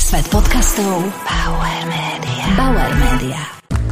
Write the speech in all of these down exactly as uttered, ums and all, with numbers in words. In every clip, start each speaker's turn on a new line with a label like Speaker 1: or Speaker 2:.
Speaker 1: Svet podcastov Bauer Media. Bauer Media.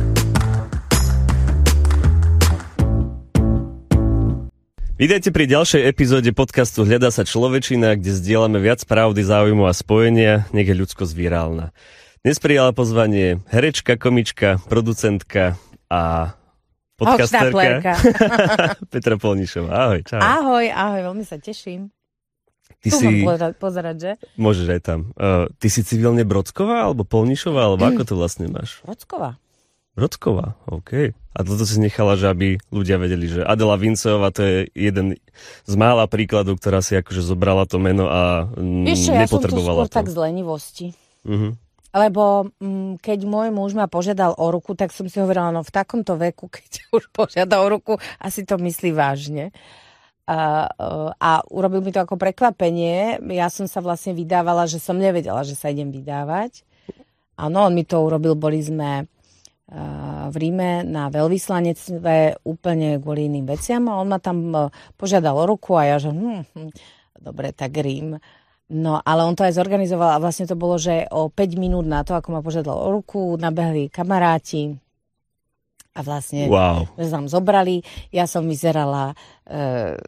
Speaker 2: Vítajte pri ďalšej epizóde podcastu Hľadá sa človečina, kde zdieľame viac pravdy, záujmu a spojenia, nech je ľudskosť virálna. Dnes prijala pozvanie herečka, komička, producentka a podcasterka Petra Polnišová. Ahoj, čau.
Speaker 3: Ahoj, ahoj, veľmi sa teším.
Speaker 2: Ty
Speaker 3: tu
Speaker 2: si...
Speaker 3: mám pozerať, že?
Speaker 2: Môžeš aj tam. Uh, ty si civilne Brodsková, alebo Polnišová, alebo ako to vlastne máš?
Speaker 3: Brodsková.
Speaker 2: Brodsková, OK. A toto si nechala, že aby ľudia vedeli, že Adela Vinceová to je jeden z mála príkladov, ktorá si akože zobrala to meno a mm,
Speaker 3: Vieš čo,
Speaker 2: nepotrebovala to.
Speaker 3: Ja som to skôr tak z lenivosti.
Speaker 2: Uh-huh.
Speaker 3: Lebo m, keď môj muž ma požiadal o ruku, tak som si hovorila, no v takomto veku, keď už požiada o ruku, asi to myslí vážne. A, a urobil mi to ako prekvapenie. Ja som sa vlastne vydávala, že som nevedela, že sa idem vydávať. Áno, on mi to urobil, boli sme v Ríme na veľvyslanectve úplne kvôli iným veciam a on ma tam požiadal o ruku a ja že hm, hm, dobre, tak Rím. No, ale on to aj zorganizoval a vlastne to bolo, že o päť minút na to, ako ma požiadal o ruku, nabehli kamaráti a vlastne
Speaker 2: wow.
Speaker 3: že sa tam zobrali. Ja som vyzerala e,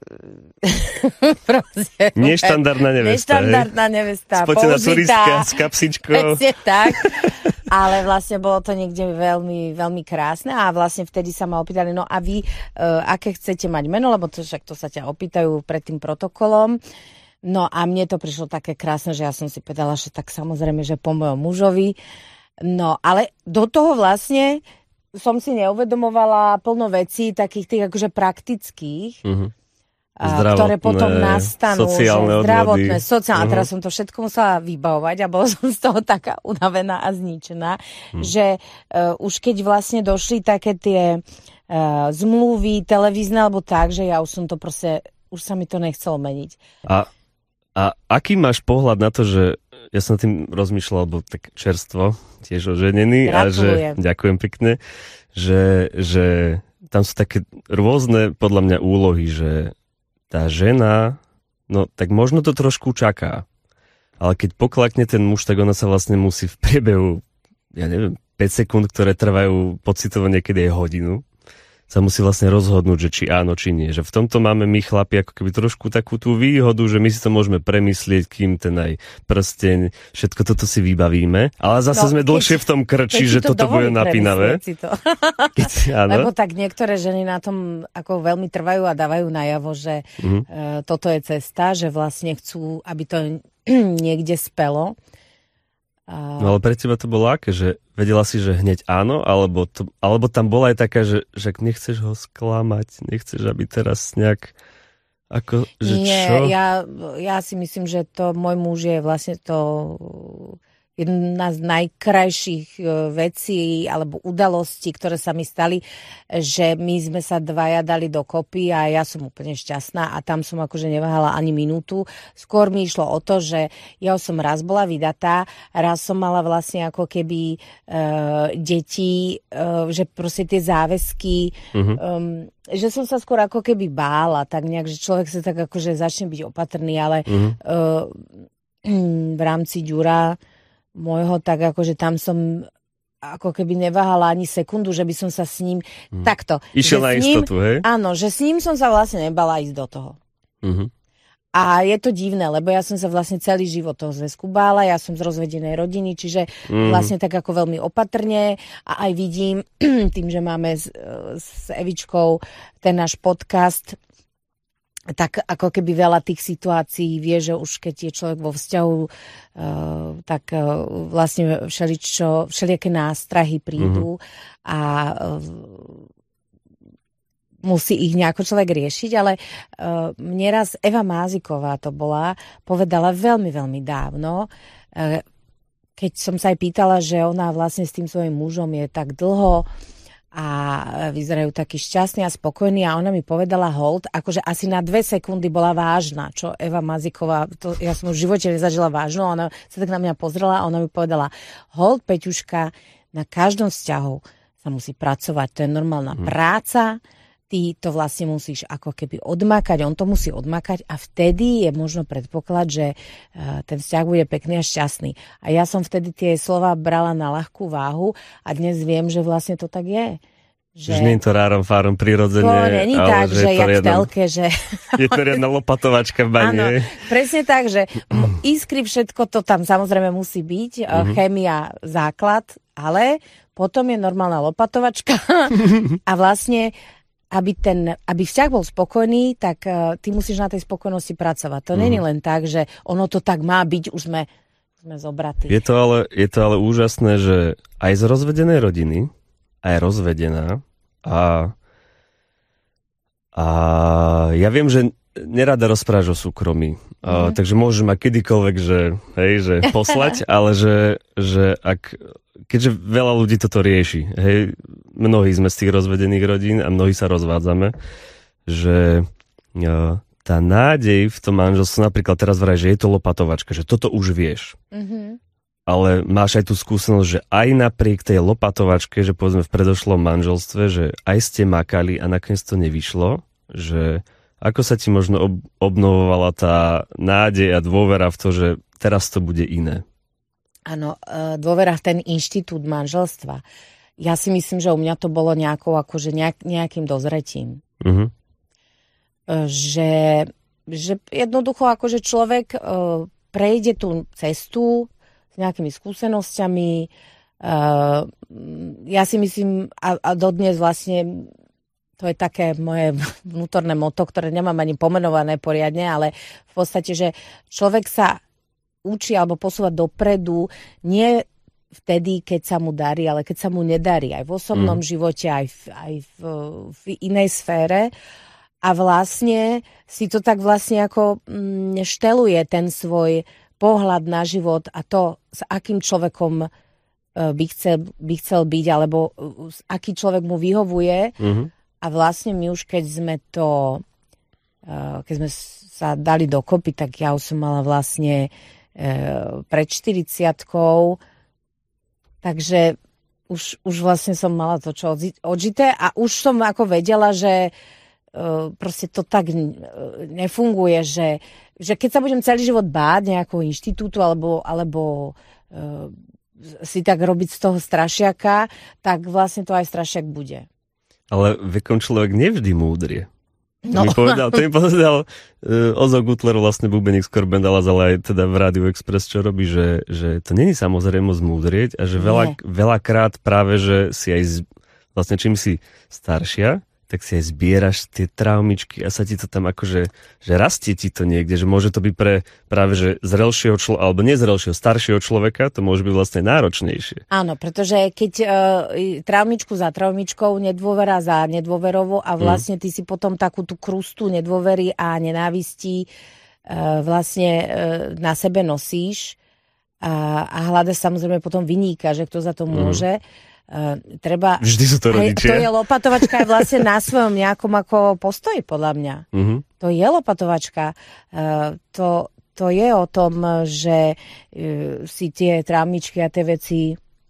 Speaker 3: proste,
Speaker 2: neštandardná nevesta.
Speaker 3: Neštandardná nevesta,
Speaker 2: spotená turistka s kapsičkou.
Speaker 3: tak. Ale vlastne bolo to niekde veľmi, veľmi krásne a vlastne vtedy sa ma opýtali, no a vy, e, aké chcete mať meno, lebo to, však to sa ťa opýtajú pred tým protokolom. No a mne to prišlo také krásne, že ja som si povedala, že tak samozrejme, že po mojom mužovi. No, ale do toho vlastne som si neuvedomovala plno vecí, takých tých akože praktických, uh-huh. a, ktoré potom nastanú,
Speaker 2: sociálne
Speaker 3: že zdravotné,
Speaker 2: odvody.
Speaker 3: sociálne.
Speaker 2: Uh-huh.
Speaker 3: Teraz som to všetko musela vybavovať a bola som z toho taká unavená a zničená, uh-huh. že uh, už keď vlastne došli také tie uh, zmluvy televízne alebo tak, že ja už som to proste, už sa mi to nechcelo meniť.
Speaker 2: A, a aký máš pohľad na to, že ja som tým rozmýšľal, lebo tak čerstvo, tiež oženený.
Speaker 3: Gratulujem.
Speaker 2: A že, ďakujem pekne, že, že tam sú také rôzne podľa mňa úlohy, že tá žena, no tak možno to trošku čaká, ale keď poklakne ten muž, tak ona sa vlastne musí v priebehu, ja neviem, päť sekúnd, ktoré trvajú pocitovo niekedy aj hodinu, sa musí vlastne rozhodnúť, že či áno, či nie. Že v tomto máme my chlapi ako keby trošku takú tú výhodu, že my si to môžeme premyslieť, kým ten aj prsteň, všetko toto si vybavíme. Ale zase no, sme dlhšie v tom krči, že to toto bude napínavé.
Speaker 3: To.
Speaker 2: Keď, áno.
Speaker 3: Lebo tak niektoré ženy na tom ako veľmi trvajú a dávajú najavo, že mm-hmm. e, toto je cesta, že vlastne chcú, aby to niekde spelo.
Speaker 2: No ale pre teba to bolo aké, že vedela si, že hneď áno, alebo, to, alebo tam bola aj taká, že, že nechceš ho sklamať, nechceš, aby teraz nejak ako, že
Speaker 3: Nie,
Speaker 2: čo?
Speaker 3: ja, ja si myslím, že to môj muž je vlastne to jedna z najkrajších vecí alebo udalostí, ktoré sa mi stali, že my sme sa dvaja dali dokopy a ja som úplne šťastná a tam som akože neváhala ani minútu. Skôr mi išlo o to, že ja som raz bola vydatá, raz som mala vlastne ako keby uh, deti, uh, že proste tie záväzky, uh-huh. um, že som sa skôr ako keby bála, tak nejak, že človek sa tak akože začne byť opatrný, ale uh-huh. uh, v rámci Ďura môjho, tak akože tam som ako keby neváhala ani sekundu, že by som sa s ním hmm. takto.
Speaker 2: Išiel na istotu,
Speaker 3: ním,
Speaker 2: hej?
Speaker 3: Áno, že s ním som sa vlastne nebala ísť do toho. Uh-huh. A je to divné, lebo ja som sa vlastne celý život toho zväzku bála, ja som z rozvedenej rodiny, čiže uh-huh. vlastne tak ako veľmi opatrne a aj vidím tým, že máme s, s Evičkou ten náš podcast, tak ako keby veľa tých situácií vie, že už keď je človek vo vzťahu, uh, tak uh, vlastne všeličo, všelijaké nástrahy prídu mm-hmm. a uh, musí ich nejako človek riešiť, ale uh, mne raz Eva Máziková to bola, povedala veľmi, veľmi dávno, uh, keď som sa aj pýtala, že ona vlastne s tým svojím mužom je tak dlho a vyzerajú takí šťastní a spokojní a ona mi povedala hold, akože asi na dve sekundy bola vážna, čo Eva Maziková, to ja som v živote nezažila vážno, ona sa tak na mňa pozrela a ona mi povedala hold, Peťuška, na každom vzťahu sa musí pracovať, to je normálna hmm. práca ty to vlastne musíš ako keby odmakať, on to musí odmakať a vtedy je možno predpoklad, že ten vzťah bude pekný a šťastný. A ja som vtedy tie slova brala na ľahkú váhu a dnes viem, že vlastne to tak je.
Speaker 2: Že nie je to rárom, fárom, prirodzene.
Speaker 3: To není tak, že, že jak v telke, že...
Speaker 2: Je to riadna lopatovačka v bane.
Speaker 3: Áno, presne tak, že iskry, všetko to tam samozrejme musí byť, uh-huh. Chémia základ, ale potom je normálna lopatovačka a vlastne aby, ten, aby vzťah bol spokojný, tak uh, ty musíš na tej spokojnosti pracovať. To mm. nie je len tak, že ono to tak má byť, už sme, už sme zobratí.
Speaker 2: Je to, ale, je to ale úžasné, že aj z rozvedenej rodiny, aj rozvedená a, a ja viem, že nerada rozprávaš o súkromí, mm. a, takže môžeš ma kedykoľvek, že, hej, že poslať, ale že, že ak... Keďže veľa ľudí toto rieši, hej, mnohí sme z tých rozvedených rodín a mnohí sa rozvádzame, že ja, tá nádej v tom manželstve, napríklad teraz vraj, že je to lopatovačka, že toto už vieš. Mm-hmm. Ale máš aj tú skúsenosť, že aj napriek tej lopatovačke, že povedzme v predošlom manželstve, že aj ste makali a nakoniec to nevyšlo, že ako sa ti možno ob- obnovovala tá nádej a dôvera v to, že teraz to bude iné?
Speaker 3: Áno, dôvera v ten inštitút manželstva. Ja si myslím, že u mňa to bolo nejakou, akože nejak, nejakým dozretím. Uh-huh. Že, že jednoducho akože človek uh, prejde tú cestu s nejakými skúsenosťami. Uh, ja si myslím, a, a dodnes vlastne to je také moje vnútorné motto, ktoré nemám ani pomenované poriadne, ale v podstate, že človek sa učí alebo posúvať dopredu nie vtedy, keď sa mu darí, ale keď sa mu nedarí. Aj v osobnom mm. živote, aj, v, aj v, v inej sfére. A vlastne si to tak vlastne ako mm, šteluje ten svoj pohľad na život a to, s akým človekom by chcel, by chcel byť, alebo aký človek mu vyhovuje. Mm-hmm. A vlastne my už keď sme to, keď sme sa dali dokopy, tak ja už som mala vlastne pred štyridsiatkou, takže už, už vlastne som mala to, čo odžité a už som ako vedela, že proste to tak nefunguje, že, že keď sa budem celý život báť nejakého inštitútu alebo, alebo si tak robiť z toho strašiaka, tak vlastne to aj strašiak bude.
Speaker 2: Ale vekom človek nevždy múdrie. No. To mi povedal, to mi povedal uh, Ozo Gutler, vlastne bubeník z Korbendala, ale aj teda v Rádiu Express, čo robí, že, že to není samozrejme zmúdrieť a že veľa, veľakrát práve, že si aj z, vlastne čím si staršia, tak si aj zbieraš tie traumičky a sa ti to tam akože, že rastie ti to niekde, že môže to byť pre práve, že zrelšieho človeka, alebo nezrelšieho, staršieho človeka, to môže byť vlastne náročnejšie. Áno,
Speaker 3: pretože keď uh, traumičku za traumičkou, nedôvera za nedôverovo a vlastne ty si potom takú tú krustu nedôvery a nenávistí uh, vlastne uh, na sebe nosíš a, a hľadaš samozrejme potom vyníka, že kto za to môže. Mm. Uh, treba...
Speaker 2: Vždy sú to rodičia.
Speaker 3: To je lopatovačka aj vlastne na svojom nejakom ako postoji, podľa mňa. Uh-huh. To je lopatovačka. Uh, to, to je o tom, že uh, si tie trámičky a tie veci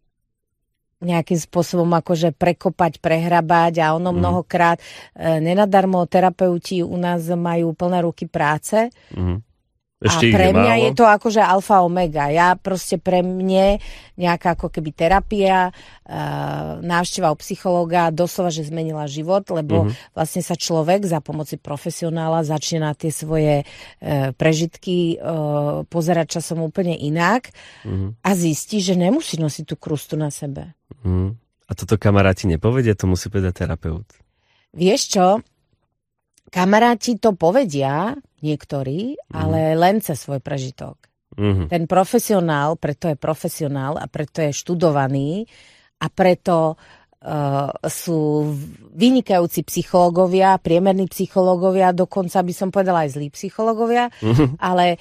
Speaker 3: nejakým spôsobom akože prekopať, prehrabať a ono uh-huh. mnohokrát uh, nenadarmo terapeuti u nás majú plné ruky práce. Uh-huh. Ešte a pre mňa je to akože alfa omega. Ja proste pre mne nejaká ako keby terapia, uh, návšteva u psychológa doslova, že zmenila život, lebo uh-huh. vlastne sa človek za pomoci profesionála začne na tie svoje uh, prežitky uh, pozerať časom úplne inak uh-huh. a zistí, že nemusí nosiť tú krustu na sebe.
Speaker 2: Uh-huh. A toto kamaráti nepovedia, to musí povedať terapeut.
Speaker 3: Vieš čo? Kamaráti to povedia, niektorí, mm. ale len cez svoj prežitok. Mm-hmm. Ten profesionál, preto je profesionál a preto je študovaný a preto uh, sú vynikajúci psychológovia, priemerní psychológovia, dokonca by som povedala aj zlí psychológovia, mm-hmm. ale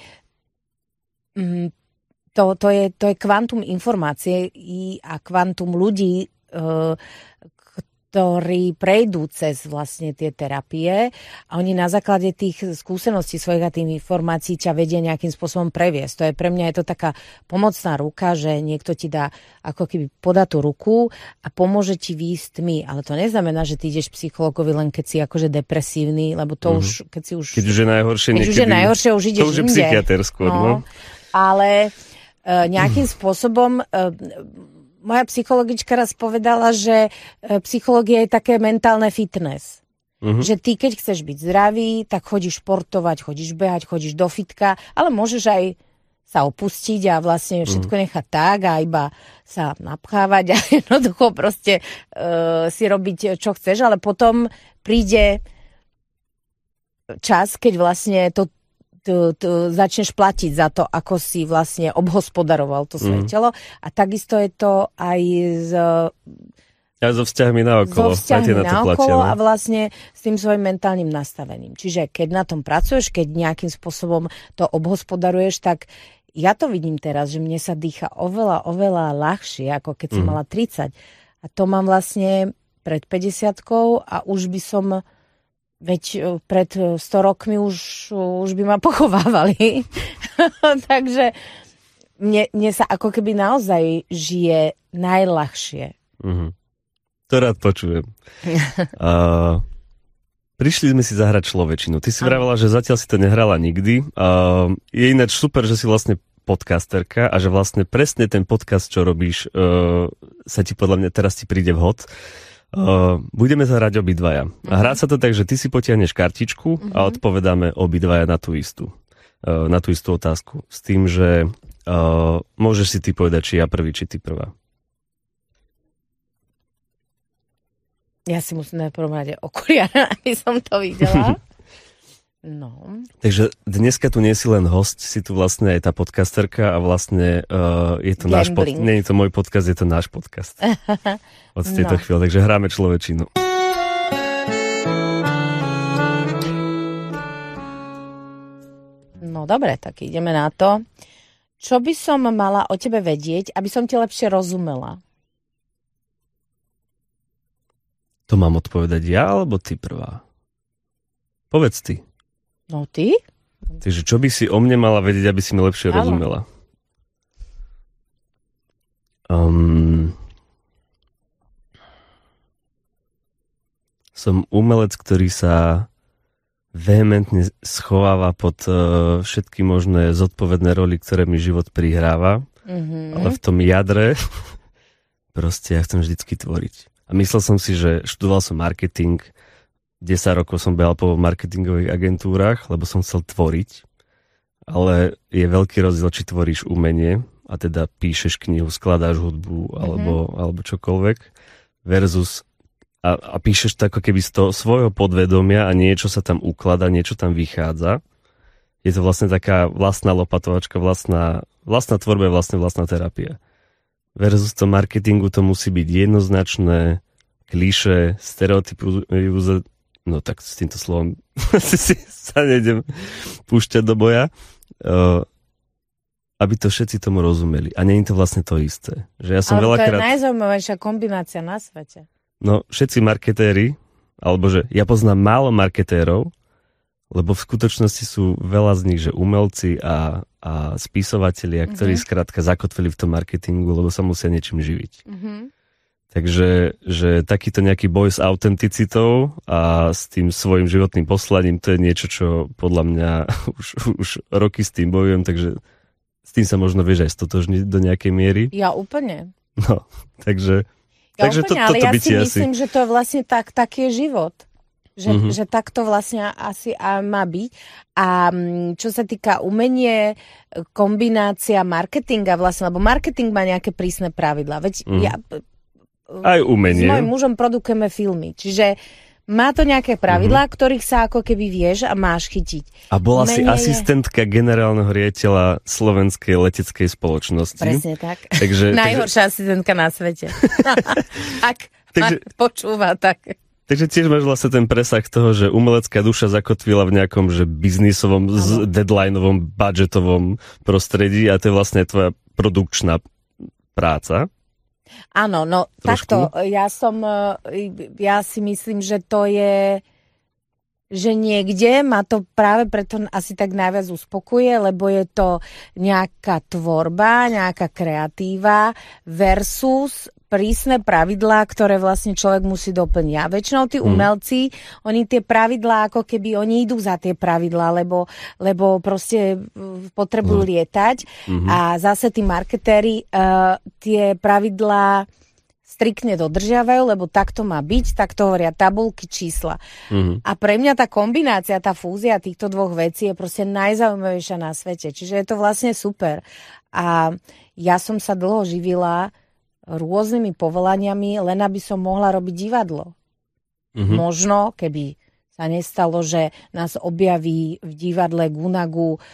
Speaker 3: mm, to, to, je, to je kvantum informácie a kvantum ľudí, uh, ktorí prejdú cez vlastne tie terapie a oni na základe tých skúseností svojich a tých informácií ťa vedia nejakým spôsobom previesť. To je pre mňa je to taká pomocná ruka, že niekto ti dá ako keby podá tú ruku a pomôže ti výjsť tmy. Ale to neznamená, že ty ideš psychologovi len keď si akože depresívny, lebo to mm-hmm. už, keď si už...
Speaker 2: Keď už je najhoršie,
Speaker 3: keď už je najhoršie, už ideš
Speaker 2: to už je
Speaker 3: inde.
Speaker 2: psychiater skôr, no.
Speaker 3: no. Ale e, nejakým spôsobom... E, moja psychologička raz povedala, že psychológia je také mentálne fitness. Uh-huh. Že ty, keď chceš byť zdravý, tak chodíš športovať, chodíš behať, chodíš do fitka, ale môžeš aj sa opustiť a vlastne všetko uh-huh. nechať tak a iba sa napchávať a jednoducho proste uh, si robiť, čo chceš, ale potom príde čas, keď vlastne to Tu, tu začneš platiť za to, ako si vlastne obhospodaroval to svoje mm. telo. A takisto je to aj z...
Speaker 2: Aj so vzťahmi naokolo.
Speaker 3: So vzťahmi
Speaker 2: na to
Speaker 3: naokolo
Speaker 2: platia, no?
Speaker 3: A vlastne s tým svojim mentálnym nastavením. Čiže keď na tom pracuješ, keď nejakým spôsobom to obhospodaruješ, tak ja to vidím teraz, že mne sa dýcha oveľa, oveľa ľahšie, ako keď som mm. mala tridsať. A to mám vlastne pred päťdesiatkou a už by som... Veď pred sto rokmi už, už by ma pochovávali. Takže mne, mne sa ako keby naozaj žije najľahšie. Mm-hmm.
Speaker 2: To rád počujem. uh, prišli sme si zahrať človečinu. Ty si vravela, že zatiaľ si to nehrala nikdy. Uh, je ináč super, že si vlastne podcasterka a že vlastne presne ten podcast, čo robíš, uh, sa ti podľa mňa teraz ti príde vhod. Uh, budeme sa hrať obidvaja. Uh-huh. A hrá sa to tak, že ty si potiahneš kartičku uh-huh. a odpovedáme obidvaja na tú istú uh, na tú istú otázku. S tým, že uh, môžeš si ty povedať, či ja prvý, či ty prvá.
Speaker 3: Ja si musím najprv mať okuliare, aby som to videla. No.
Speaker 2: Takže dneska tu nie si len host, si tu vlastne aj tá podcasterka a vlastne uh, je to Gambling. náš podcast. Nie je to môj podcast, je to náš podcast. Od tejto no. chvíle, takže hráme človečinu.
Speaker 3: No dobre, tak ideme na to. Čo by som mala o tebe vedieť, aby som ti lepšie rozumela?
Speaker 2: To mám odpovedať ja, alebo ty prvá? Povedz ty.
Speaker 3: No ty?
Speaker 2: Takže čo by si o mne mala vedieť, aby si mi lepšie Áno. rozumela? Um, som umelec, ktorý sa vehementne schováva pod uh, všetky možné zodpovedné roly, ktoré mi život prihráva. Mm-hmm. Ale v tom jadre proste ja chcem vždycky tvoriť. A myslel som si, že študoval som marketing, desať rokov som behal po marketingových agentúrach, lebo som chcel tvoriť, ale je veľký rozdiel, či tvoríš umenie, a teda píšeš knihu, skladáš hudbu, alebo, mm-hmm. alebo čokoľvek, versus a, a píšeš to ako keby z toho svojho podvedomia a niečo sa tam ukladá, niečo tam vychádza. Je to vlastne taká vlastná lopatovačka, vlastná, vlastná tvorba, vlastne vlastná terapia. Versus to marketingu to musí byť jednoznačné, klišé, stereotypy. No tak s týmto slovom si sa nejdem púšťať do boja, uh, aby to všetci tomu rozumeli. A nie je to vlastne to isté. Že ja som
Speaker 3: Ale
Speaker 2: veľakrát...
Speaker 3: to je najzaujímavejšia kombinácia na svete.
Speaker 2: No, všetci marketéri, alebo že ja poznám málo marketérov, lebo v skutočnosti sú veľa z nich, že umelci a, a spisovatelia, ktorí mm-hmm. skrátka zakotvili v tom marketingu, lebo sa musia niečím živiť. Mm-hmm. Takže že takýto nejaký boj s autenticitou a s tým svojim životným poslaním, to je niečo, čo podľa mňa už, už roky s tým bojujem, takže s tým sa možno vieš aj stotožniť do nejakej miery.
Speaker 3: Ja úplne.
Speaker 2: No, takže,
Speaker 3: ja
Speaker 2: takže
Speaker 3: úplne,
Speaker 2: to,
Speaker 3: toto
Speaker 2: to
Speaker 3: ja
Speaker 2: by
Speaker 3: si myslím,
Speaker 2: asi...
Speaker 3: že to je vlastne tak, taký je život. Že, mm-hmm. že takto vlastne asi aj má byť. A čo sa týka umenie, kombinácia marketinga vlastne, lebo marketing má nejaké prísne pravidlá. Veď mm-hmm. ja...
Speaker 2: Aj umenie.
Speaker 3: S mojím mužom produkujeme filmy, čiže má to nejaké pravidlá, mm-hmm. ktorých sa ako keby vieš a máš chytiť.
Speaker 2: A bola
Speaker 3: umenie
Speaker 2: si asistentka je... generálneho riaditeľa Slovenskej leteckej spoločnosti.
Speaker 3: Presne tak.
Speaker 2: Takže,
Speaker 3: Najhoršia
Speaker 2: takže...
Speaker 3: asistentka na svete. Ak
Speaker 2: takže...
Speaker 3: počúva, tak...
Speaker 2: Takže tiež máš vlastne ten presah toho, že umelecká duša zakotvila v nejakom že biznisovom, z deadlineovom, budžetovom prostredí a to je vlastne tvoja produkčná práca.
Speaker 3: Áno, no
Speaker 2: Trošku?
Speaker 3: takto, ja som, ja si myslím, že to je, že niekde ma to práve preto asi tak najviac uspokuje, lebo je to nejaká tvorba, nejaká kreatíva versus prísne pravidlá, ktoré vlastne človek musí doplniť. A väčšinou tí umelci, mm. oni tie pravidlá, ako keby oni idú za tie pravidlá, lebo, lebo proste potrebujú mm. lietať. Mm-hmm. A zase tí marketéri uh, tie pravidlá striktne dodržiavajú, lebo takto má byť, takto hovoria tabulky, čísla. Mm-hmm. A pre mňa tá kombinácia, tá fúzia týchto dvoch vecí je proste najzaujímavejšia na svete. Čiže je to vlastne super. A ja som sa dlho živila rôznymi povolaniami, len aby som mohla robiť divadlo. Mm-hmm. Možno, keby sa nestalo, že nás objaví v divadle Gunagu um,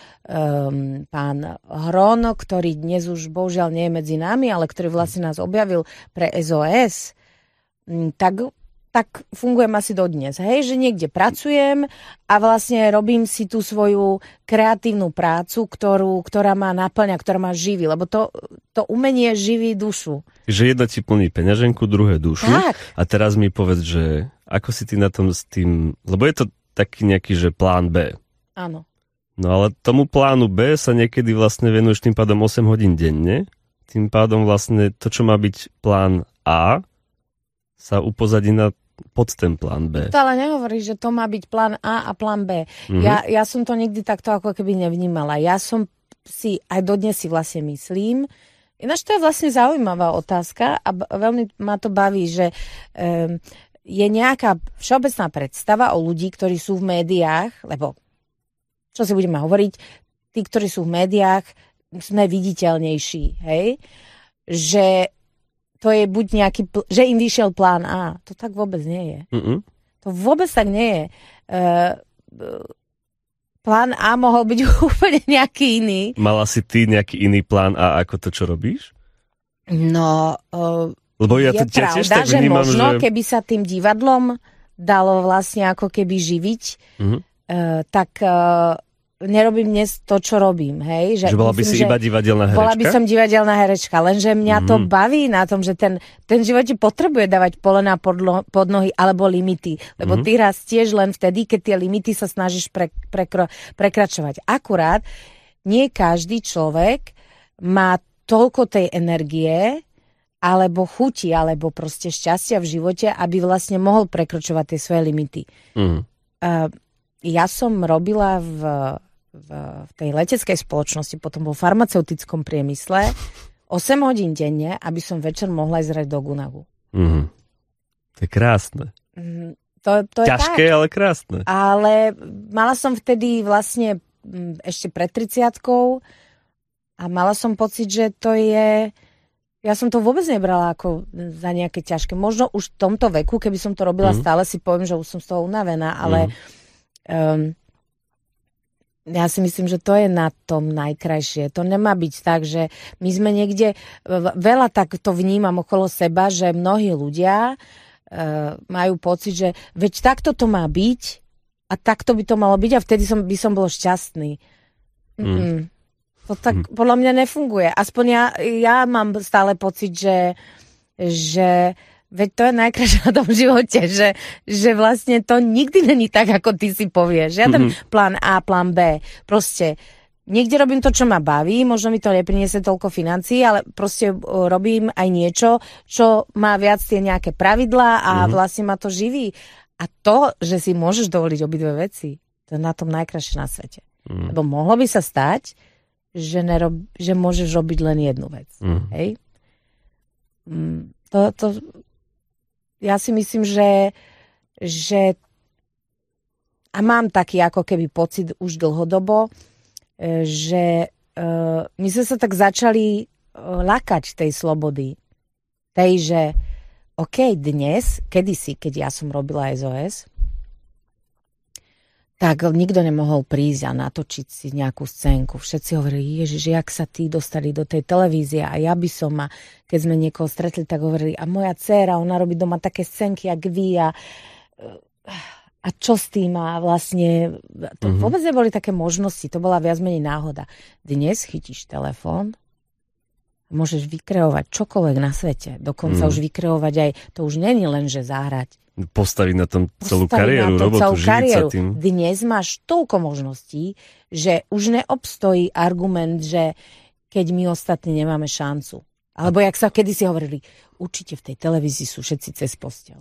Speaker 3: pán Hron, ktorý dnes už bohužiaľ nie je medzi nami, ale ktorý vlastne nás objavil pre es o es, tak, tak fungujem asi dodnes. Hej, že niekde pracujem a vlastne robím si tú svoju kreatívnu prácu, ktorú, ktorá ma naplňa, ktorá ma živí, lebo to, to umenie živí dušu.
Speaker 2: Že jedno ti plní peňaženku, druhé dušu.
Speaker 3: Tak.
Speaker 2: A teraz mi povedz, že ako si ty na tom s tým, lebo je to taký nejaký, že plán B.
Speaker 3: Áno.
Speaker 2: No ale tomu plánu B sa niekedy vlastne venuješ tým pádom osem hodín denne. Tým pádom vlastne to, čo má byť plán A, sa upozadí na pod ten plán B.
Speaker 3: To ale nehovorí, že to má byť plán A a plán B. Mm-hmm. Ja, ja som to nikdy takto ako keby nevnímala. Ja som si, aj dodnes si vlastne myslím, ináč to je vlastne zaujímavá otázka a b- veľmi ma to baví, že um, je nejaká všeobecná predstava o ľudí, ktorí sú v médiách, lebo čo si budeme hovoriť, tí, ktorí sú v médiách, sme viditeľnejší, hej? Že to je buď nejaký, pl- že im vyšiel plán A. To tak vôbec nie je. Mm-mm. To vôbec tak nie je. Uh, plán A mohol byť úplne nejaký iný.
Speaker 2: Mala si ty nejaký iný plán A ako to, čo robíš?
Speaker 3: No, uh,
Speaker 2: lebo ja
Speaker 3: je
Speaker 2: to ja
Speaker 3: pravda,
Speaker 2: tiež tak
Speaker 3: že
Speaker 2: vnímam,
Speaker 3: možno,
Speaker 2: že...
Speaker 3: keby sa tým divadlom dalo vlastne ako keby živiť, mm-hmm. uh, tak uh, nerobím dnes to, čo robím, hej?
Speaker 2: Že, že bola by si iba divadelná herečka?
Speaker 3: Bola by som divadelná herečka, lenže mňa mm-hmm. to baví na tom, že ten, ten živote potrebuje dávať polená pod, pod nohy alebo limity, lebo mm-hmm. ty rastieš len vtedy, keď tie limity sa snažíš pre, prekro, prekračovať. Akurát nie každý človek má toľko tej energie alebo chuti, alebo proste šťastia v živote, aby vlastne mohol prekročovať tie svoje limity. Mm. Uh, ja som robila v, v, v tej leteckej spoločnosti, potom vo farmaceutickom priemysle osem hodín denne, aby som večer mohla ísť hrať do Gunagu.
Speaker 2: Mm. To je krásne.
Speaker 3: Mm, to, to
Speaker 2: ťažké,
Speaker 3: je tak.
Speaker 2: ale krásne.
Speaker 3: Ale mala som vtedy vlastne ešte pred tridsiatkou a mala som pocit, že to je... Ja som to vôbec nebrala ako za nejaké ťažké. Možno už v tomto veku, keby som to robila mm. stále, si poviem, že už som z toho unavená, ale mm. um, ja si myslím, že to je na tom najkrajšie. To nemá byť tak, že my sme niekde, veľa tak to vnímam okolo seba, že mnohí ľudia uh, majú pocit, že veď takto to má byť a takto by to malo byť a vtedy som, by som bol šťastný. Mm. To tak hmm. podľa mňa nefunguje. Aspoň ja, ja mám stále pocit, že, že veď to je najkrajšie na tom živote, že, že vlastne to nikdy není tak, ako ty si povieš. Žiaden hmm. plán A, plán B. Proste niekde robím to, čo ma baví, možno mi to nepriniesie toľko financií, ale proste robím aj niečo, čo má viac tie nejaké pravidlá a hmm. vlastne ma to živí. A to, že si môžeš dovoliť obidve veci, to je na tom najkrajšie na svete. Hmm. Lebo mohlo by sa stať, Že, nerob, že môžeš robiť len jednu vec. Mm. Hej? To, to, ja si myslím, že, že a mám taký ako keby pocit už dlhodobo, že uh, my sme sa tak začali uh, lakať tej slobody. Tej, že OK, dnes, kedysi, keď ja som robila es o es, tak nikto nemohol prísť a natočiť si nejakú scénku. Všetci hovorili, Ježiš, jak sa tí dostali do tej televízie a ja by som, a keď sme niekoho stretli, tak hovorili, a moja dcéra, ona robí doma také scénky, jak vy a, a čo s tým a vlastne to mm-hmm. vôbec neboli také možnosti, to bola viac menej náhoda. Dnes chytíš telefón Môžeš vykreovať čokoľvek na svete. Dokonca mm. už vykreovať aj, to už není len, že zahrať.
Speaker 2: Postaviť na tom celú
Speaker 3: Postaviť
Speaker 2: kariéru,
Speaker 3: na
Speaker 2: robotu,
Speaker 3: celú
Speaker 2: živiť
Speaker 3: kariéru.
Speaker 2: sa tým.
Speaker 3: Dnes máš toľko možností, že už neobstojí argument, že keď my ostatní nemáme šancu. Alebo jak sa kedysi hovorili, určite v tej televízii sú všetci cez posteľ.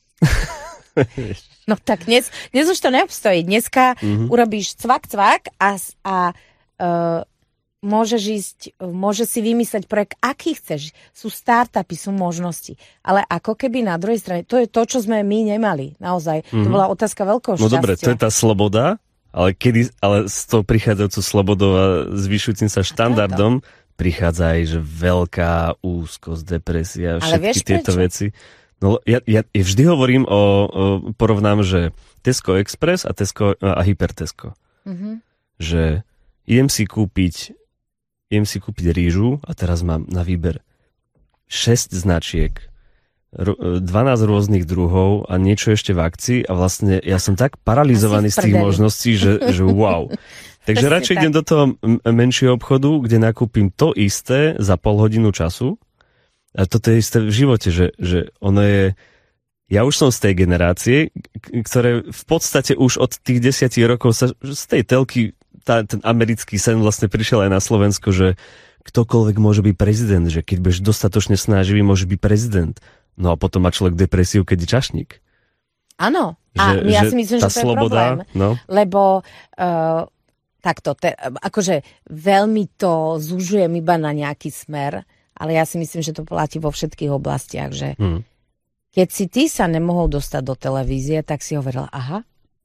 Speaker 3: No tak dnes, dnes už to neobstojí. Dneska mm-hmm. urobíš cvak, cvak a, a uh, môžeš ísť, môže si vymyslieť projekt, aký chceš. Sú startupy, sú možnosti. Ale ako keby na druhej strane, to je to, čo sme my nemali. Naozaj. Mm-hmm. To bola otázka veľkého šťastia.
Speaker 2: No dobre, to je tá sloboda, ale, kedy, ale s tou prichádzajúcou slobodou a zvyšujúcim sa štandardom prichádza aj že veľká úzkosť, depresia, všetky tieto prečo? Veci. No ja, ja, ja vždy hovorím o, o porovnám, že Tesco Express a Tesco a Hypertesco. Mm-hmm. Že idem si kúpiť idem si kúpiť rýžu a teraz mám na výber šesť značiek, dvanásť rôznych druhov a niečo ešte v akcii a vlastne ja som tak paralizovaný z tých možností, že, že wow. Takže radšej idem do toho menšieho obchodu, kde nakúpim to isté za pol hodinu času. A toto je isté v živote, že, že ono je... Ja už som z tej generácie, ktoré v podstate už od tých desiatich rokov sa z tej telky, tá, ten americký sen vlastne prišiel aj na Slovensko, že ktokoľvek môže byť prezident, že keď budeš dostatočne snaživý, môže byť prezident. No a potom má človek depresiu, keď je čašník.
Speaker 3: Áno. A že, ja si myslím, že to je sloboda, problém. No. Lebo... Uh... Takto, te, akože veľmi to zužujem iba na nejaký smer, ale ja si myslím, že to platí vo všetkých oblastiach, že hmm. keď si ty sa nemohol dostať do televízie, tak si hovorila, aha,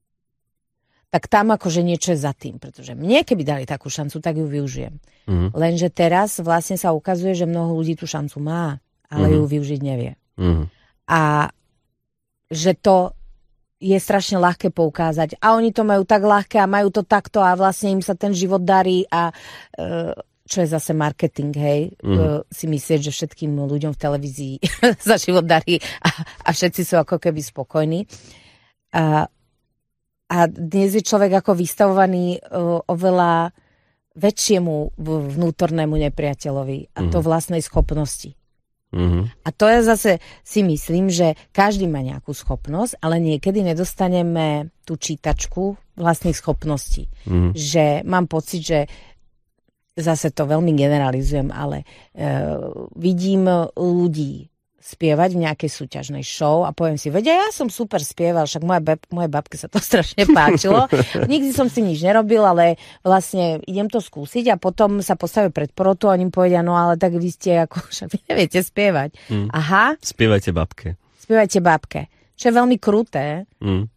Speaker 3: tak tam akože niečo je za tým, pretože mne keby dali takú šancu, tak ju využijem. Hmm. Lenže teraz vlastne sa ukazuje, že mnoho ľudí tú šancu má, ale hmm. ju využiť nevie. Hmm. A že to je strašne ľahké poukázať. A oni to majú tak ľahké a majú to takto a vlastne im sa ten život darí a čo je zase marketing, hej, mm. si myslieť, že všetkým ľuďom v televízii sa život darí a, a všetci sú ako keby spokojní. A, a dnes je človek ako vystavovaný oveľa väčšiemu vnútornému nepriateľovi a mm. to vlastnej schopnosti. Mm-hmm. A to ja zase si myslím, že každý má nejakú schopnosť, ale niekedy nedostaneme tú čítačku vlastných schopností. Mm-hmm. Že mám pocit, že zase to veľmi generalizujem, ale e, vidím ľudí spievať v nejakej súťažnej show a poviem si, vedia, ja som super spieval, však moje, bab, moje babke sa to strašne páčilo. Nikdy som si nič nerobil, ale vlastne idem to skúsiť a potom sa postavím pred porotu a oni povedia, no ale tak vy ste ako, však vy neviete spievať. Mm. Aha.
Speaker 2: Spievajte babke.
Speaker 3: Spievajte babke. Čo je veľmi kruté. Mm.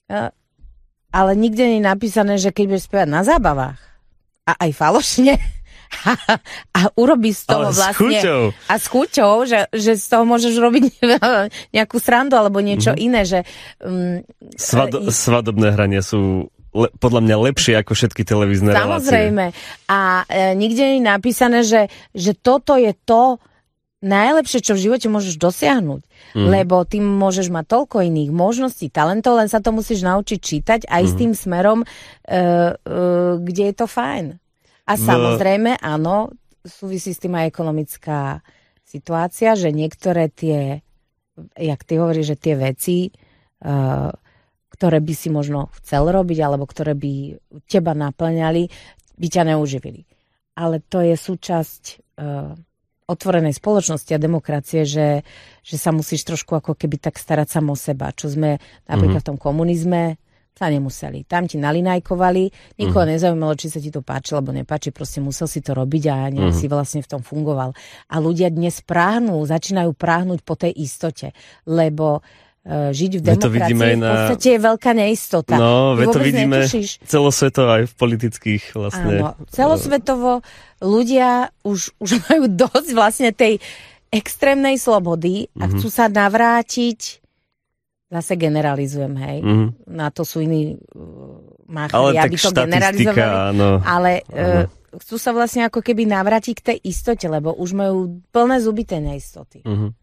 Speaker 3: Ale nikde nie je napísané, že keď budeš spievať na zábavách a aj falošne, a urobí z toho
Speaker 2: ale
Speaker 3: vlastne...
Speaker 2: S
Speaker 3: a s chuťou, že, že z toho môžeš robiť nejakú srandu alebo niečo mm-hmm. iné, že... Um,
Speaker 2: Svado- svadobné hrania sú le- podľa mňa lepšie ako všetky televízne relácie.
Speaker 3: Samozrejme. A e, nikde je napísané, že, že toto je to najlepšie, čo v živote môžeš dosiahnuť. Mm. Lebo ty môžeš mať toľko iných možností, talentov, len sa to musíš naučiť čítať aj mm. s tým smerom, e, e, kde je to fajn. A samozrejme, áno, súvisí s tým aj ekonomická situácia, že niektoré tie, jak ty hovoríš, že tie veci, uh, ktoré by si možno chcel robiť, alebo ktoré by teba naplňali, by ťa neuživili. Ale to je súčasť uh, otvorenej spoločnosti a demokracie, že, že sa musíš trošku ako keby tak starať sám o seba. Čo sme napríklad mm-hmm. v tom komunizme sa nemuseli. Tam ti nalinajkovali, nikoho mm. nezaujímalo, či sa ti to páči, alebo nepáči, proste musel si to robiť a nejak mm. si vlastne v tom fungoval. A ľudia dnes práhnú, začínajú práhnuť po tej istote, lebo uh, žiť v demokracii v podstate na... je veľká neistota.
Speaker 2: No, veď to vidíme netušíš. Celosvetovo aj v politických vlastne.
Speaker 3: Áno, celosvetovo ľudia už, už majú dosť vlastne tej extrémnej slobody a mm-hmm. chcú sa navrátiť. Zase generalizujem, hej. Mm-hmm. Na to sú iní uh, máchari, aby to generalizovali. Áno. Ale uh, chcú sa vlastne ako keby navrátiť k tej istote, lebo už majú plné zuby tej neistoty. Mm-hmm.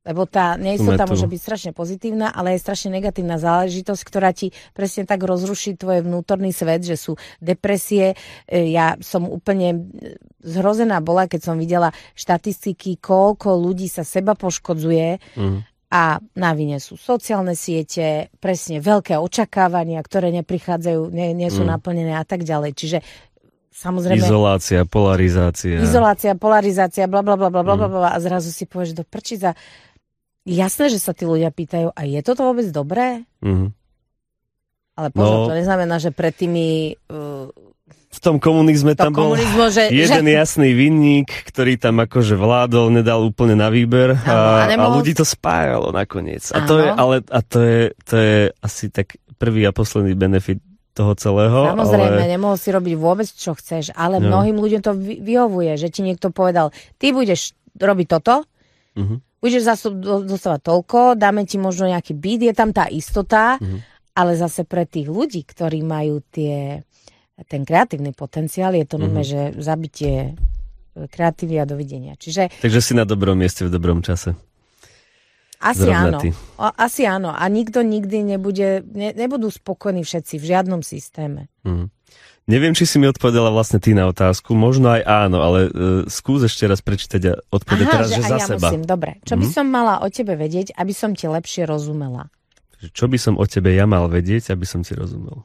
Speaker 3: Lebo tá neistota môže byť strašne pozitívna, ale je strašne negatívna záležitosť, ktorá ti presne tak rozruší tvoj vnútorný svet, že sú depresie. Ja som úplne zhrozená bola, keď som videla štatistiky, koľko ľudí sa seba poškodzuje mm. a na vine sú sociálne siete, presne veľké očakávania, ktoré neprichádzajú, nie, nie sú mm. naplnené a tak ďalej. Čiže samozrejme...
Speaker 2: Izolácia, polarizácia.
Speaker 3: Izolácia, polarizácia, blablabla, bla, bla, bla, bla, a zrazu si povieš do prčica. Jasné, že sa tí ľudia pýtajú, a je toto vôbec dobré? Mm-hmm. Ale pozor, no, to neznamená, že pred tými... Uh,
Speaker 2: v tom komunizme tam bol že, jeden že... jasný vinník, ktorý tam akože vládol, nedal úplne na výber a, a, nemohol... a ľudí to spájalo nakoniec. A to je, ale, a to je, to je asi tak prvý a posledný benefit toho celého.
Speaker 3: Samozrejme,
Speaker 2: ale...
Speaker 3: nemohol si robiť vôbec, čo chceš, ale no. mnohým ľuďom to vyhovuje, že ti niekto povedal, ty budeš robiť toto, uh-huh. budeš zase dostávať toľko, dáme ti možno nejaký byt, je tam tá istota, uh-huh. ale zase pre tých ľudí, ktorí majú tie, ten kreatívny potenciál, je to uh-huh. že zabitie kreatívy a dovidenia. Čiže... Takže
Speaker 2: si na dobrom mieste v dobrom čase.
Speaker 3: Asi Zrovnatý. áno. O, asi áno. A nikto nikdy nebude, ne, nebudú spokojní všetci v žiadnom systéme.
Speaker 2: Mm. Neviem, či si mi odpovedala vlastne ty na otázku. Možno aj áno, ale uh, skús ešte raz prečítať a odpovedať teraz, že, že za
Speaker 3: ja
Speaker 2: seba.
Speaker 3: Musím. Dobre. Čo mm. by som mala o tebe vedieť, aby som ti lepšie rozumela?
Speaker 2: Čo by som o tebe ja mal vedieť, aby som ti rozumel?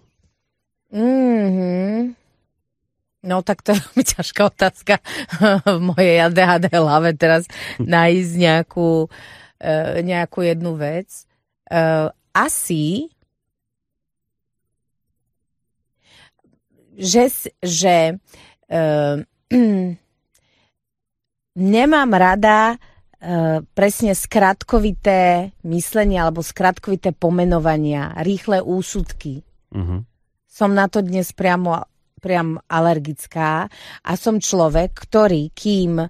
Speaker 3: Mhm. No tak to je veľmi ťažká otázka v mojej á dé há dé hlave teraz nájsť nejakú Uh, nejakú jednu vec. Uh, asi, že, že uh, nemám rada uh, presne skratkovité myslenie alebo skratkovité pomenovania, rýchle úsudky. Uh-huh. Som na to dnes priamo priam alergická a som človek, ktorý, kým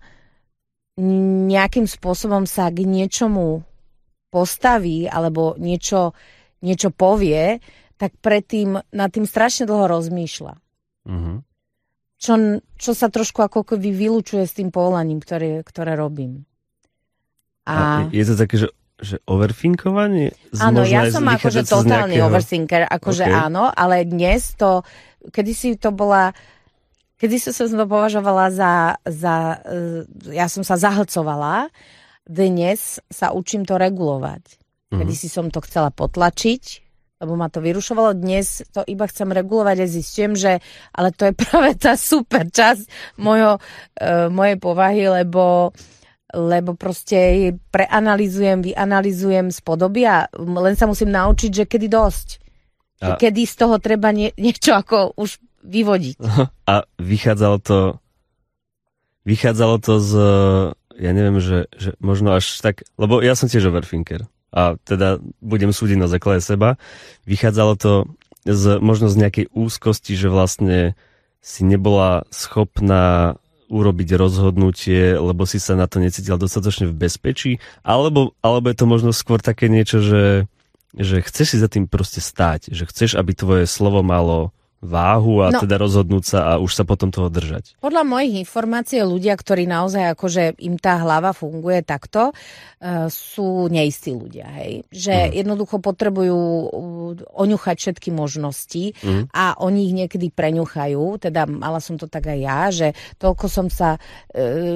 Speaker 3: nejakým spôsobom sa k niečomu postaví alebo niečo, niečo povie, tak predtým nad tým strašne dlho rozmýšľa. Uh-huh. Čo, čo sa trošku ako keby vylúčuje s tým povolaním, ktoré, ktoré robím. A... a
Speaker 2: je to také, že, že overthinkovanie?
Speaker 3: Áno, ja som akože totálny nejakého... overthinker, akože okay. áno, ale dnes to, kedysi to bola... Kedy som to považovala za, za... Ja som sa zahlcovala. Dnes sa učím to regulovať. Kedy si som to chcela potlačiť, lebo ma to vyrušovalo. Dnes to iba chcem regulovať a zistím, že... Ale to je práve tá super časť mojho, mojej povahy, lebo, lebo proste preanalizujem, vyanalizujem spodoby a len sa musím naučiť, že kedy dosť. A... Kedy z toho treba nie, niečo ako už vyvodiť.
Speaker 2: A vychádzalo to vychádzalo to z, ja neviem, že, že možno až tak, lebo ja som tiež overthinker a teda budem súdiť na základe seba. Vychádzalo to z, možno z nejakej úzkosti, že vlastne si nebola schopná urobiť rozhodnutie, lebo si sa na to necítila dostatočne v bezpečí, alebo, alebo je to možno skôr také niečo, že, že chceš si za tým proste stáť, že chceš, aby tvoje slovo malo váhu a no, teda rozhodnúť sa a už sa potom toho držať.
Speaker 3: Podľa mojich informácií ľudia, ktorí naozaj akože im tá hlava funguje takto, uh, sú neistí ľudia, hej. Že mm. jednoducho potrebujú oňuchať všetky možnosti mm. a oni ich niekedy preňuchajú, teda mala som to tak aj ja, že toľko som sa, uh,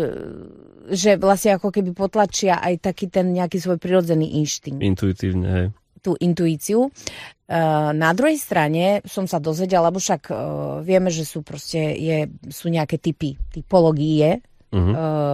Speaker 3: že vlastne ako keby potlačia aj taký ten nejaký svoj prirodzený inštinkt.
Speaker 2: Intuitívne, hej.
Speaker 3: Tú intuíciu. Na druhej strane som sa dozvedela, lebo však vieme, že sú proste je, sú nejaké typy, typológie. Uh-huh.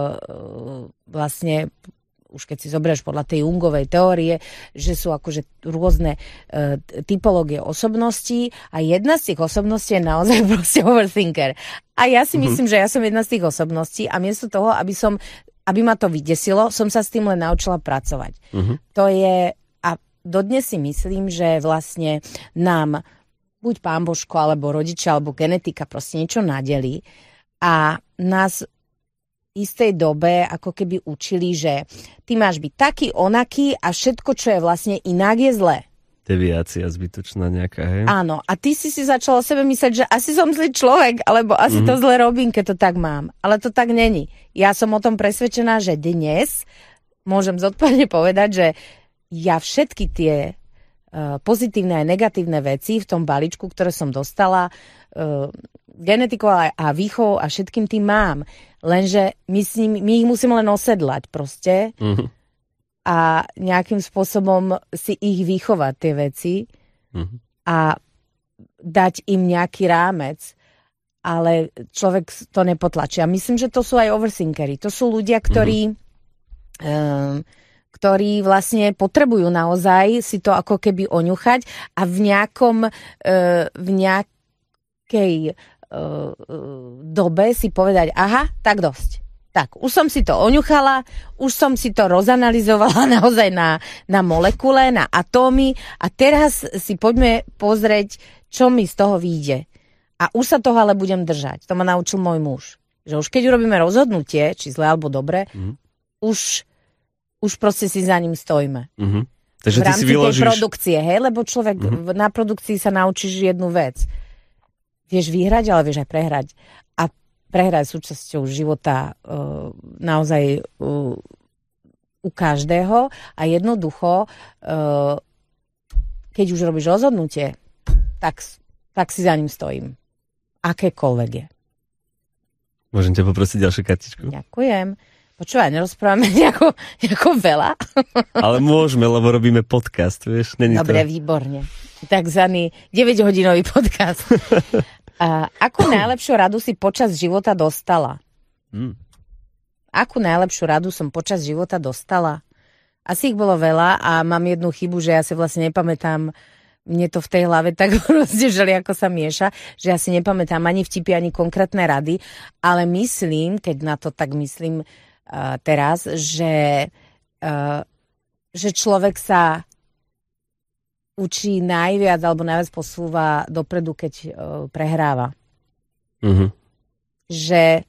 Speaker 3: Vlastne, už keď si zoberieš podľa tej Jungovej teórie, že sú akože rôzne typológie osobností a jedna z tých osobností je naozaj proste overthinker. A ja si uh-huh. myslím, že ja som jedna z tých osobností a miesto toho, aby som, aby ma to vydesilo, som sa s tým len naučila pracovať. Uh-huh. To je Dodnes si myslím, že vlastne nám buď Pán Božko, alebo rodičia, alebo genetika proste niečo nadelí a nás v istej dobe ako keby učili, že ty máš byť taký, onaký a všetko, čo je vlastne inak, je zlé.
Speaker 2: Deviácia zbytočná nejaká, hej?
Speaker 3: Áno, a ty si si začala o sebe mysleť, že asi som zlý človek, alebo asi mm-hmm. to zle robím, keď to tak mám. Ale to tak není. Ja som o tom presvedčená, že dnes môžem zodpovedne povedať, že ja všetky tie uh, pozitívne a negatívne veci v tom balíčku, ktoré som dostala, uh, genetikou a, a výchovou a všetkým tým mám. Lenže my, s ním, my ich musíme len osedlať proste uh-huh. a nejakým spôsobom si ich vychovať tie veci uh-huh. a dať im nejaký rámec. Ale človek to nepotlačí. A myslím, že to sú aj overthinkery. To sú ľudia, ktorí... Uh-huh. Um, ktorí vlastne potrebujú naozaj si to ako keby oňuchať a v nejakom, v nejakej dobe si povedať, aha, tak dosť. Tak, už som si to oňuchala, už som si to rozanalizovala naozaj na, na molekule, na atómy a teraz si poďme pozrieť, čo mi z toho vyjde. A už sa toho ale budem držať. To ma naučil môj muž. Že už keď urobíme rozhodnutie, či zle alebo dobre, mm. už už proste si za ním stojíme. Uh-huh. Takže v rámci ty si vyložíš... tej produkcie, hej? Lebo človek uh-huh. na produkcii sa naučíš jednu vec. Vieš vyhrať, ale vieš aj prehrať. A prehrať súčasťou života uh, naozaj uh, u každého a jednoducho uh, keď už robíš rozhodnutie, tak, tak si za ním stojím. Akékoľvek je.
Speaker 2: Môžem ťa poprosiť ďalšiu kartičku?
Speaker 3: Ďakujem. Počúvaj, nerozprávame nejako, nejako veľa.
Speaker 2: Ale môžeme, lebo robíme podcast, vieš. Není
Speaker 3: Dobre,
Speaker 2: to...
Speaker 3: výborne. Takzvaný deväťhodinový podcast. A akú najlepšiu radu si počas života dostala? Hmm. Akú najlepšiu radu som počas života dostala? Asi ich bolo veľa a mám jednu chybu, že ja si vlastne nepamätám, mne to v tej hlave tak rozdeželi, ako sa mieša, že ja si nepamätám ani vtipy, ani konkrétne rady, ale myslím, keď na to tak myslím, Uh, teraz, že, uh, že človek sa učí najviac alebo najviac posúva dopredu, keď uh, prehráva. Uh-huh. Že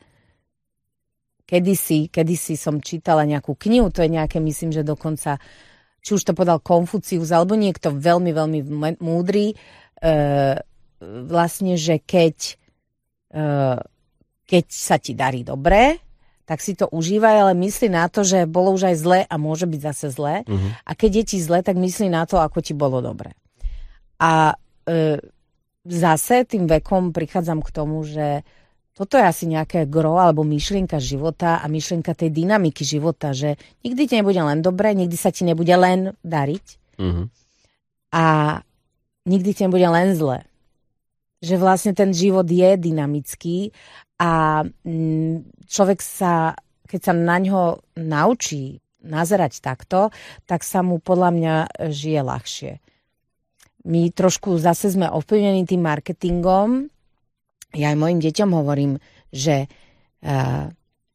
Speaker 3: kedysi, kedysi som čítala nejakú knihu, to je nejaké, myslím, že dokonca, či už to podal Konfucius, alebo niekto veľmi, veľmi múdry, uh, vlastne, že keď, uh, keď sa ti darí dobre, tak si to užívaj, ale myslí na to, že bolo už aj zle a môže byť zase zle. Uh-huh. A keď je ti zle, tak myslí na to, ako ti bolo dobre. A e, zase tým vekom prichádzam k tomu, že toto je asi nejaké gro alebo myšlienka života a myšlienka tej dynamiky života, že nikdy ti nebude len dobre, nikdy sa ti nebude len dariť uh-huh. a nikdy ti nebude len zle. Že vlastne ten život je dynamický a človek sa, keď sa na ňo naučí nazerať takto, tak sa mu podľa mňa žije ľahšie. My trošku zase sme ovplyvnení tým marketingom. Ja aj mojim deťom hovorím, že uh,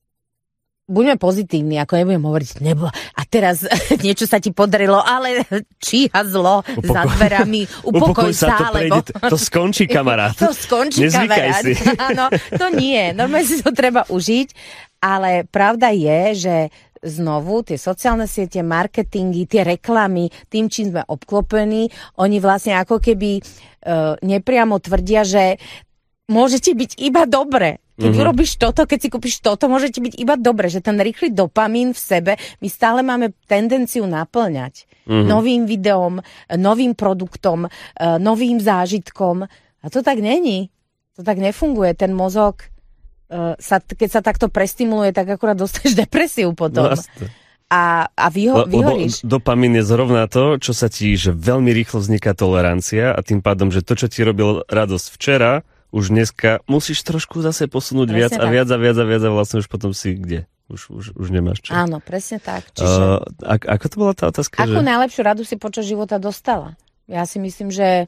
Speaker 3: buďme pozitívni, ako nebudem hovoriť, nebo a teraz niečo sa ti podarilo, ale číha zlo upokoj, za dverami, upokoj, upokoj sa,
Speaker 2: to,
Speaker 3: lebo...
Speaker 2: prejde, to skončí, kamarát.
Speaker 3: To skončí,
Speaker 2: Nezvykaj
Speaker 3: kamarát.
Speaker 2: Si.
Speaker 3: Áno, to nie, normálne si to treba užiť, ale pravda je, že znovu tie sociálne siete, marketingy, tie reklamy, tým, čím sme obklopení, oni vlastne ako keby uh, nepriamo tvrdia, že môžete byť iba dobre. Keď uh-huh. urobíš toto, keď si kúpiš toto, môže ti byť iba dobre, že ten rýchly dopamín v sebe, my stále máme tendenciu naplňať uh-huh. novým videom, novým produktom, novým zážitkom. A to tak není. To tak nefunguje. Ten mozog, sa, keď sa takto prestimuluje, tak akurát dostaneš depresiu potom. Vlastne. A, a vyho- Le, vyhoríš.
Speaker 2: Lebo dopamín je zrovna to, čo sa ti, že veľmi rýchlo vzniká tolerancia a tým pádom, že to, čo ti robil radosť včera, už dneska musíš trošku zase posunúť presne viac tak. a viac a viac a viac a vlastne už potom si kde? Už, už, už nemáš čo.
Speaker 3: Áno, presne tak. Čiže...
Speaker 2: Uh, ak, ako to bola tá otázka?
Speaker 3: Akú
Speaker 2: že...
Speaker 3: najlepšiu radu si počas života dostala? Ja si myslím, že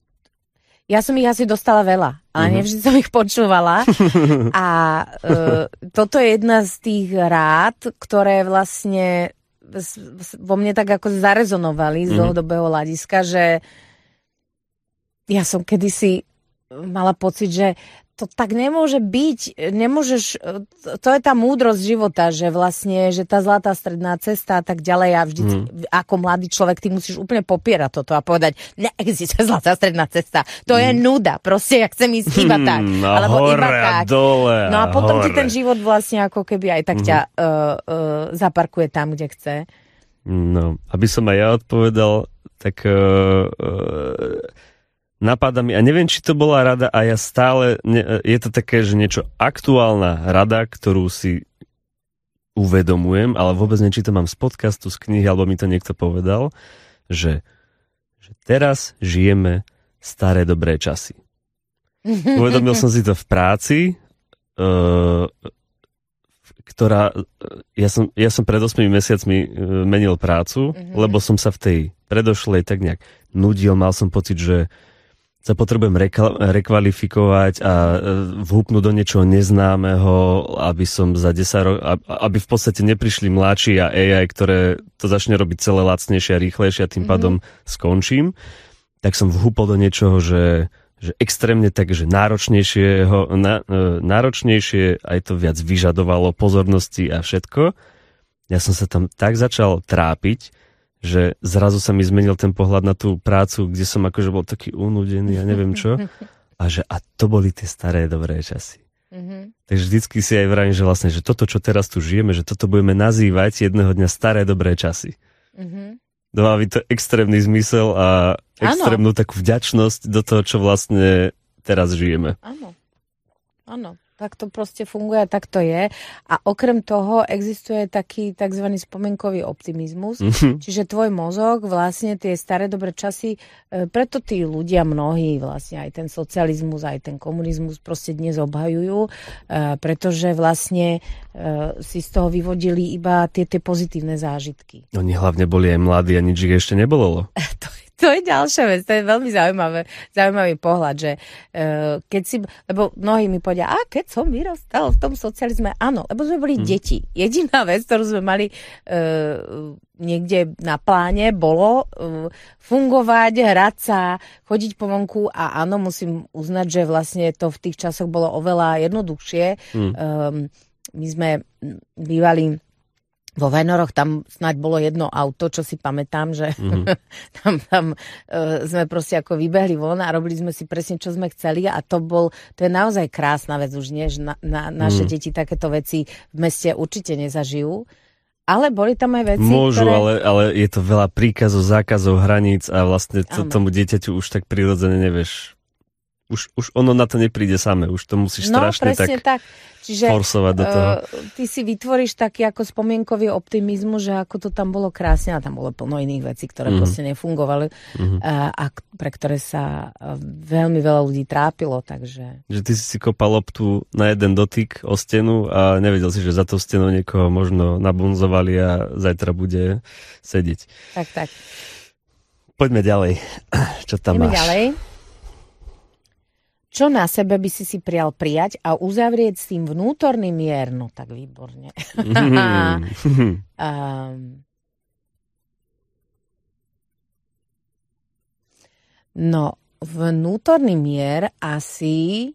Speaker 3: ja som ich asi dostala veľa, ale uh-huh. nevždy som ich počúvala. A uh, toto je jedna z tých rád, ktoré vlastne vo mne tak ako zarezonovali z uh-huh. dlhodobého hľadiska, že ja som kedysi mala pocit, že to tak nemôže byť. Nemôžeš, to je tá múdrosť života, že vlastne, že tá zlatá stredná cesta a tak ďalej a vždy, hmm. ako mladý človek, ty musíš úplne popierať toto a povedať, neexistuje zlatá stredná cesta. To je hmm. nuda. Proste, ja chcem ísť iba tak.
Speaker 2: No,
Speaker 3: alebo
Speaker 2: hore
Speaker 3: iba tak.
Speaker 2: Dole,
Speaker 3: no a potom
Speaker 2: hore.
Speaker 3: ti ten život vlastne ako keby aj tak hmm. ťa uh, uh, zaparkuje tam, kde chce.
Speaker 2: No, aby som aj ja odpovedal, tak... Uh, uh, napadá mi, a neviem, či to bola rada a ja stále, ne, je to také, že niečo aktuálna rada, ktorú si uvedomujem, ale vôbec neviem, či to mám z podcastu, z knihy, alebo mi to niekto povedal, že, že teraz žijeme staré dobré časy. Uvedomil som si to v práci, uh, ktorá, ja som, ja som pred ôsmimi mesiacmi menil prácu, mm-hmm. lebo som sa v tej predošlej tak nejak nudil, mal som pocit, že sa potrebujem rekla- rekvalifikovať a vhúpnúť do niečoho neznámeho, aby som za desať rokov, aby v podstate neprišli mladší a á í, ktoré to začne robiť celé lacnejšie a rýchlejšie a tým pádom mm-hmm. skončím. Tak som vhúpol do niečoho, že, že extrémne tak, že náročnejšieho, ná, náročnejšie, aj to viac vyžadovalo pozornosti a všetko. Ja som sa tam tak začal trápiť, že zrazu sa mi zmenil ten pohľad na tú prácu, kde som akože bol taký unudený a neviem čo. A že a to boli tie staré dobré časy. Mm-hmm. Takže vždycky si aj vravím, že vlastne, že toto, čo teraz tu žijeme, že toto budeme nazývať jedného dňa staré dobré časy. Mm-hmm. Dáva mi to extrémny zmysel a extrémnu ano. takú vďačnosť do toho, čo vlastne teraz žijeme.
Speaker 3: Áno, áno. Tak to proste funguje a tak to je. A okrem toho existuje taký tzv. Spomienkový optimizmus. Mm-hmm. Čiže tvoj mozog vlastne tie staré dobré časy, preto tí ľudia mnohí vlastne aj ten socializmus, aj ten komunizmus proste dnes obhajujú, pretože vlastne si z toho vyvodili iba tie, tie pozitívne zážitky.
Speaker 2: Oni hlavne boli aj mladí a nič ich ešte nebolo.
Speaker 3: to To je ďalšia vec, to je veľmi zaujímavé, zaujímavý pohľad, že uh, keď si, lebo mnohí mi povedia, a keď som vyrastal v tom socializme, áno, lebo sme boli hmm. deti. Jediná vec, ktorú sme mali uh, niekde na pláne, bolo uh, fungovať, hrať sa, chodiť po vonku a áno, musím uznať, že vlastne to v tých časoch bolo oveľa jednoduchšie. Hmm. Um, my sme bývali vo Venoroch, tam snáď bolo jedno auto, čo si pamätám, že mm-hmm. tam, tam uh, sme proste ako vybehli von a robili sme si presne, čo sme chceli a to bol, to je naozaj krásna vec už, nie? Že na, na, naše mm. deti takéto veci v meste určite nezažijú. Ale boli tam aj veci,
Speaker 2: Môžu,
Speaker 3: ktoré...
Speaker 2: ale, ale je to veľa príkazov, zákazov, hraníc a vlastne to, tomu dieťaťu už tak prirodzene nevieš. Už, už ono na to nepríde samé, už to musíš
Speaker 3: no,
Speaker 2: strašne tak, tak. Čiže, forsovať do toho. Uh, ty si vytvoríš taký ako spomienkový optimizmus, že ako to tam bolo krásne a tam bolo plno iných vecí, ktoré mm-hmm. proste nefungovali mm-hmm. uh, a pre ktoré sa uh, veľmi veľa ľudí trápilo, takže... Že ty si si kopal loptu na jeden dotyk o stenu a nevedel si, že za tou stenou niekoho možno nabunzovali a zajtra bude sedieť.
Speaker 3: Tak, tak.
Speaker 2: Poďme ďalej. Čo tam
Speaker 3: Poďme
Speaker 2: máš?
Speaker 3: ďalej. Čo na sebe by si si prial prijať a uzavrieť s tým vnútorný mier? No tak výborne. um, no, vnútorný mier asi...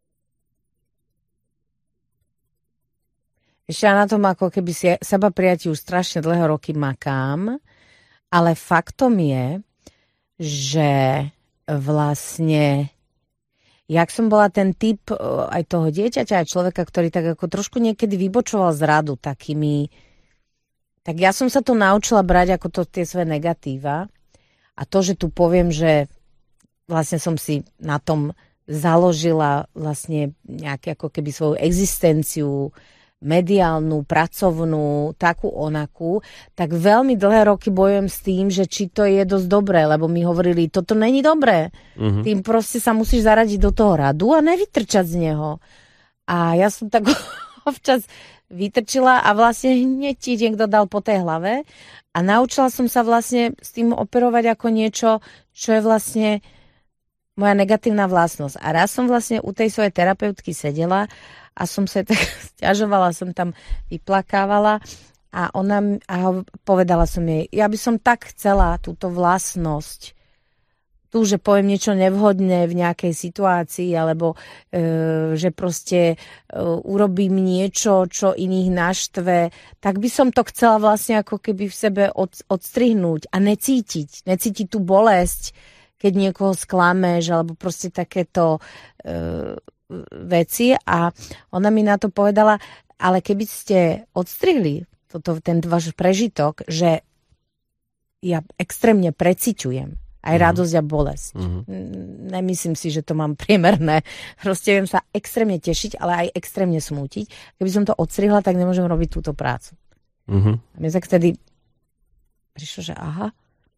Speaker 3: Ešte ja na tom ako keby si seba prijatí už strašne dlhé roky makám, ale faktom je, že vlastne... Jak som bola ten typ aj toho dieťaťa, aj človeka, ktorý tak ako trošku niekedy vybočoval z radu takými... Tak ja som sa to naučila brať ako to tie svoje negatíva. A to, že tu poviem, že vlastne som si na tom založila vlastne nejaké ako keby svoju existenciu, mediálnu, pracovnú, takú onakú, tak veľmi dlhé roky bojujem s tým, že či to je dosť dobré, lebo mi hovorili, toto není dobré. Uh-huh. Tým proste sa musíš zaradiť do toho radu a nevytrčať z neho. A ja som tak občas vytrčila a vlastne hneď ti niekto dal po tej hlave a naučila som sa vlastne s tým operovať ako niečo, čo je vlastne moja negatívna vlastnosť. A raz som vlastne u tej svojej terapeutky sedela a som sa tak sťažovala, som tam vyplakávala a ona a povedala som jej, ja by som tak chcela túto vlastnosť tu, že poviem niečo nevhodné v nejakej situácii, alebo e, že proste e, urobím niečo, čo iných naštve, tak by som to chcela vlastne ako keby v sebe od, odstrihnúť a necítiť. Necítiť tú bolesť, keď niekoho sklameš, alebo proste takéto e, veci. A ona mi na to povedala, ale keby ste odstrihli toto, ten váš prežitok, že ja extrémne preciťujem aj uh-huh. radosť a bolesť. Uh-huh. Nemyslím si, že to mám priemerné. Proste viem sa extrémne tešiť, ale aj extrémne smútiť. Keby som to odstrihla, tak nemôžem robiť túto prácu. Uh-huh. A mne tak vtedy prišlo, že aha,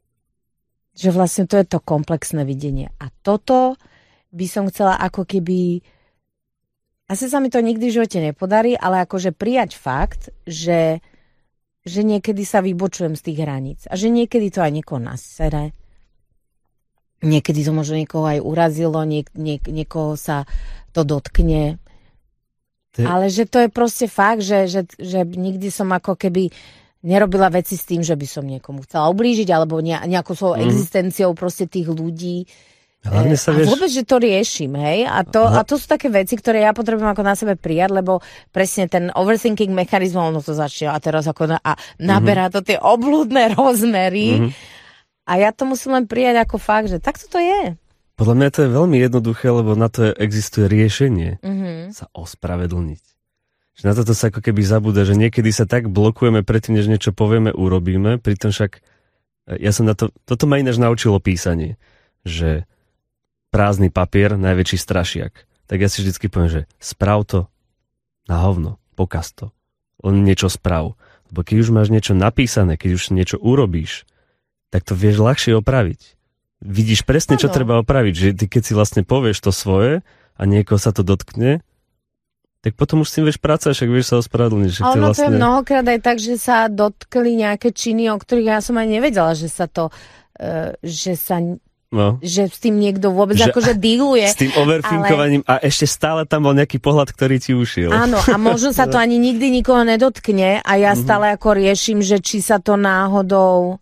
Speaker 3: že vlastne to je to komplexné videnie. A toto by som chcela ako keby, asi sa mi to nikdy v živote nepodarí, ale akože prijať fakt, že, že niekedy sa vybočujem z tých hraníc. A že niekedy to aj niekoho nasere. Niekedy to možno niekoho aj urazilo, niek- niek- niekoho sa to dotkne. Ty... Ale že to je proste fakt, že, že, že nikdy som ako keby nerobila veci s tým, že by som niekomu chcela ublížiť, alebo ne- nejakou svojou mm. existenciou proste tých ľudí. Hlavne sa vieš... A vôbec, že to riešim, hej? A to, a to sú také veci, ktoré ja potrebujem ako na sebe prijať, lebo presne ten overthinking mechanizmus, ono to začne a teraz ako na, a naberá mm-hmm. to tie obľudné rozmery. Mm-hmm. A ja to musím len prijať ako fakt, že takto to je.
Speaker 2: Podľa mňa to je veľmi jednoduché, lebo na to existuje riešenie.
Speaker 3: Mm-hmm.
Speaker 2: Sa ospravedlniť. Že na toto sa ako keby zabúda, že niekedy sa tak blokujeme predtým, než niečo povieme, urobíme. Pritom však, ja som na to, toto ma ináč naučilo písanie, že prázdny papier, najväčší strašiak. Tak ja si vždycky poviem, že sprav to na hovno, pokaz to. Len niečo sprav. Lebo keď už máš niečo napísané, keď už niečo urobíš, tak to vieš ľahšie opraviť. Vidíš presne, čo ano. Treba opraviť. Že ty, keď si vlastne povieš to svoje a niekoho sa to dotkne, tak potom už s tým vieš pracovať, však vieš sa ospravedlniť.
Speaker 3: A ono
Speaker 2: vlastne...
Speaker 3: to je mnohokrát aj tak, že sa dotkli nejaké činy, o ktorých ja som aj nevedela, že sa to, uh, že sa... No. Že s tým niekto vôbec že, akože dealuje.
Speaker 2: S tým overthinkovaním ale... a ešte stále tam bol nejaký pohľad, ktorý ti ušiel.
Speaker 3: Áno, a možno sa to ani nikdy nikoho nedotkne a ja mm-hmm. stále ako riešim, že či sa to náhodou...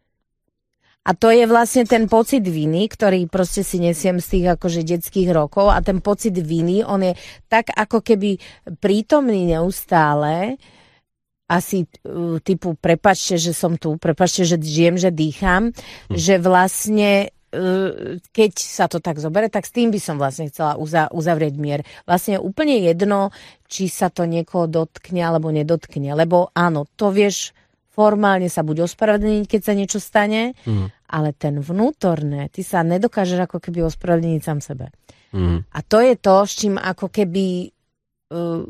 Speaker 3: A to je vlastne ten pocit viny, ktorý proste si nesiem z tých akože detských rokov a ten pocit viny, on je tak ako keby prítomný neustále, asi typu prepáčte, že som tu, prepáčte, že žijem, že dýcham, hm. že vlastne keď sa to tak zoberie, tak s tým by som vlastne chcela uzavrieť mier. Vlastne je úplne jedno, či sa to niekoho dotkne alebo nedotkne, lebo áno, to vieš formálne sa buď ospravedlniť, keď sa niečo stane, mm. ale ten vnútorné, ty sa nedokážeš ako keby ospravedlniť sám sebe. Mm. A to je to, s čím ako keby uh,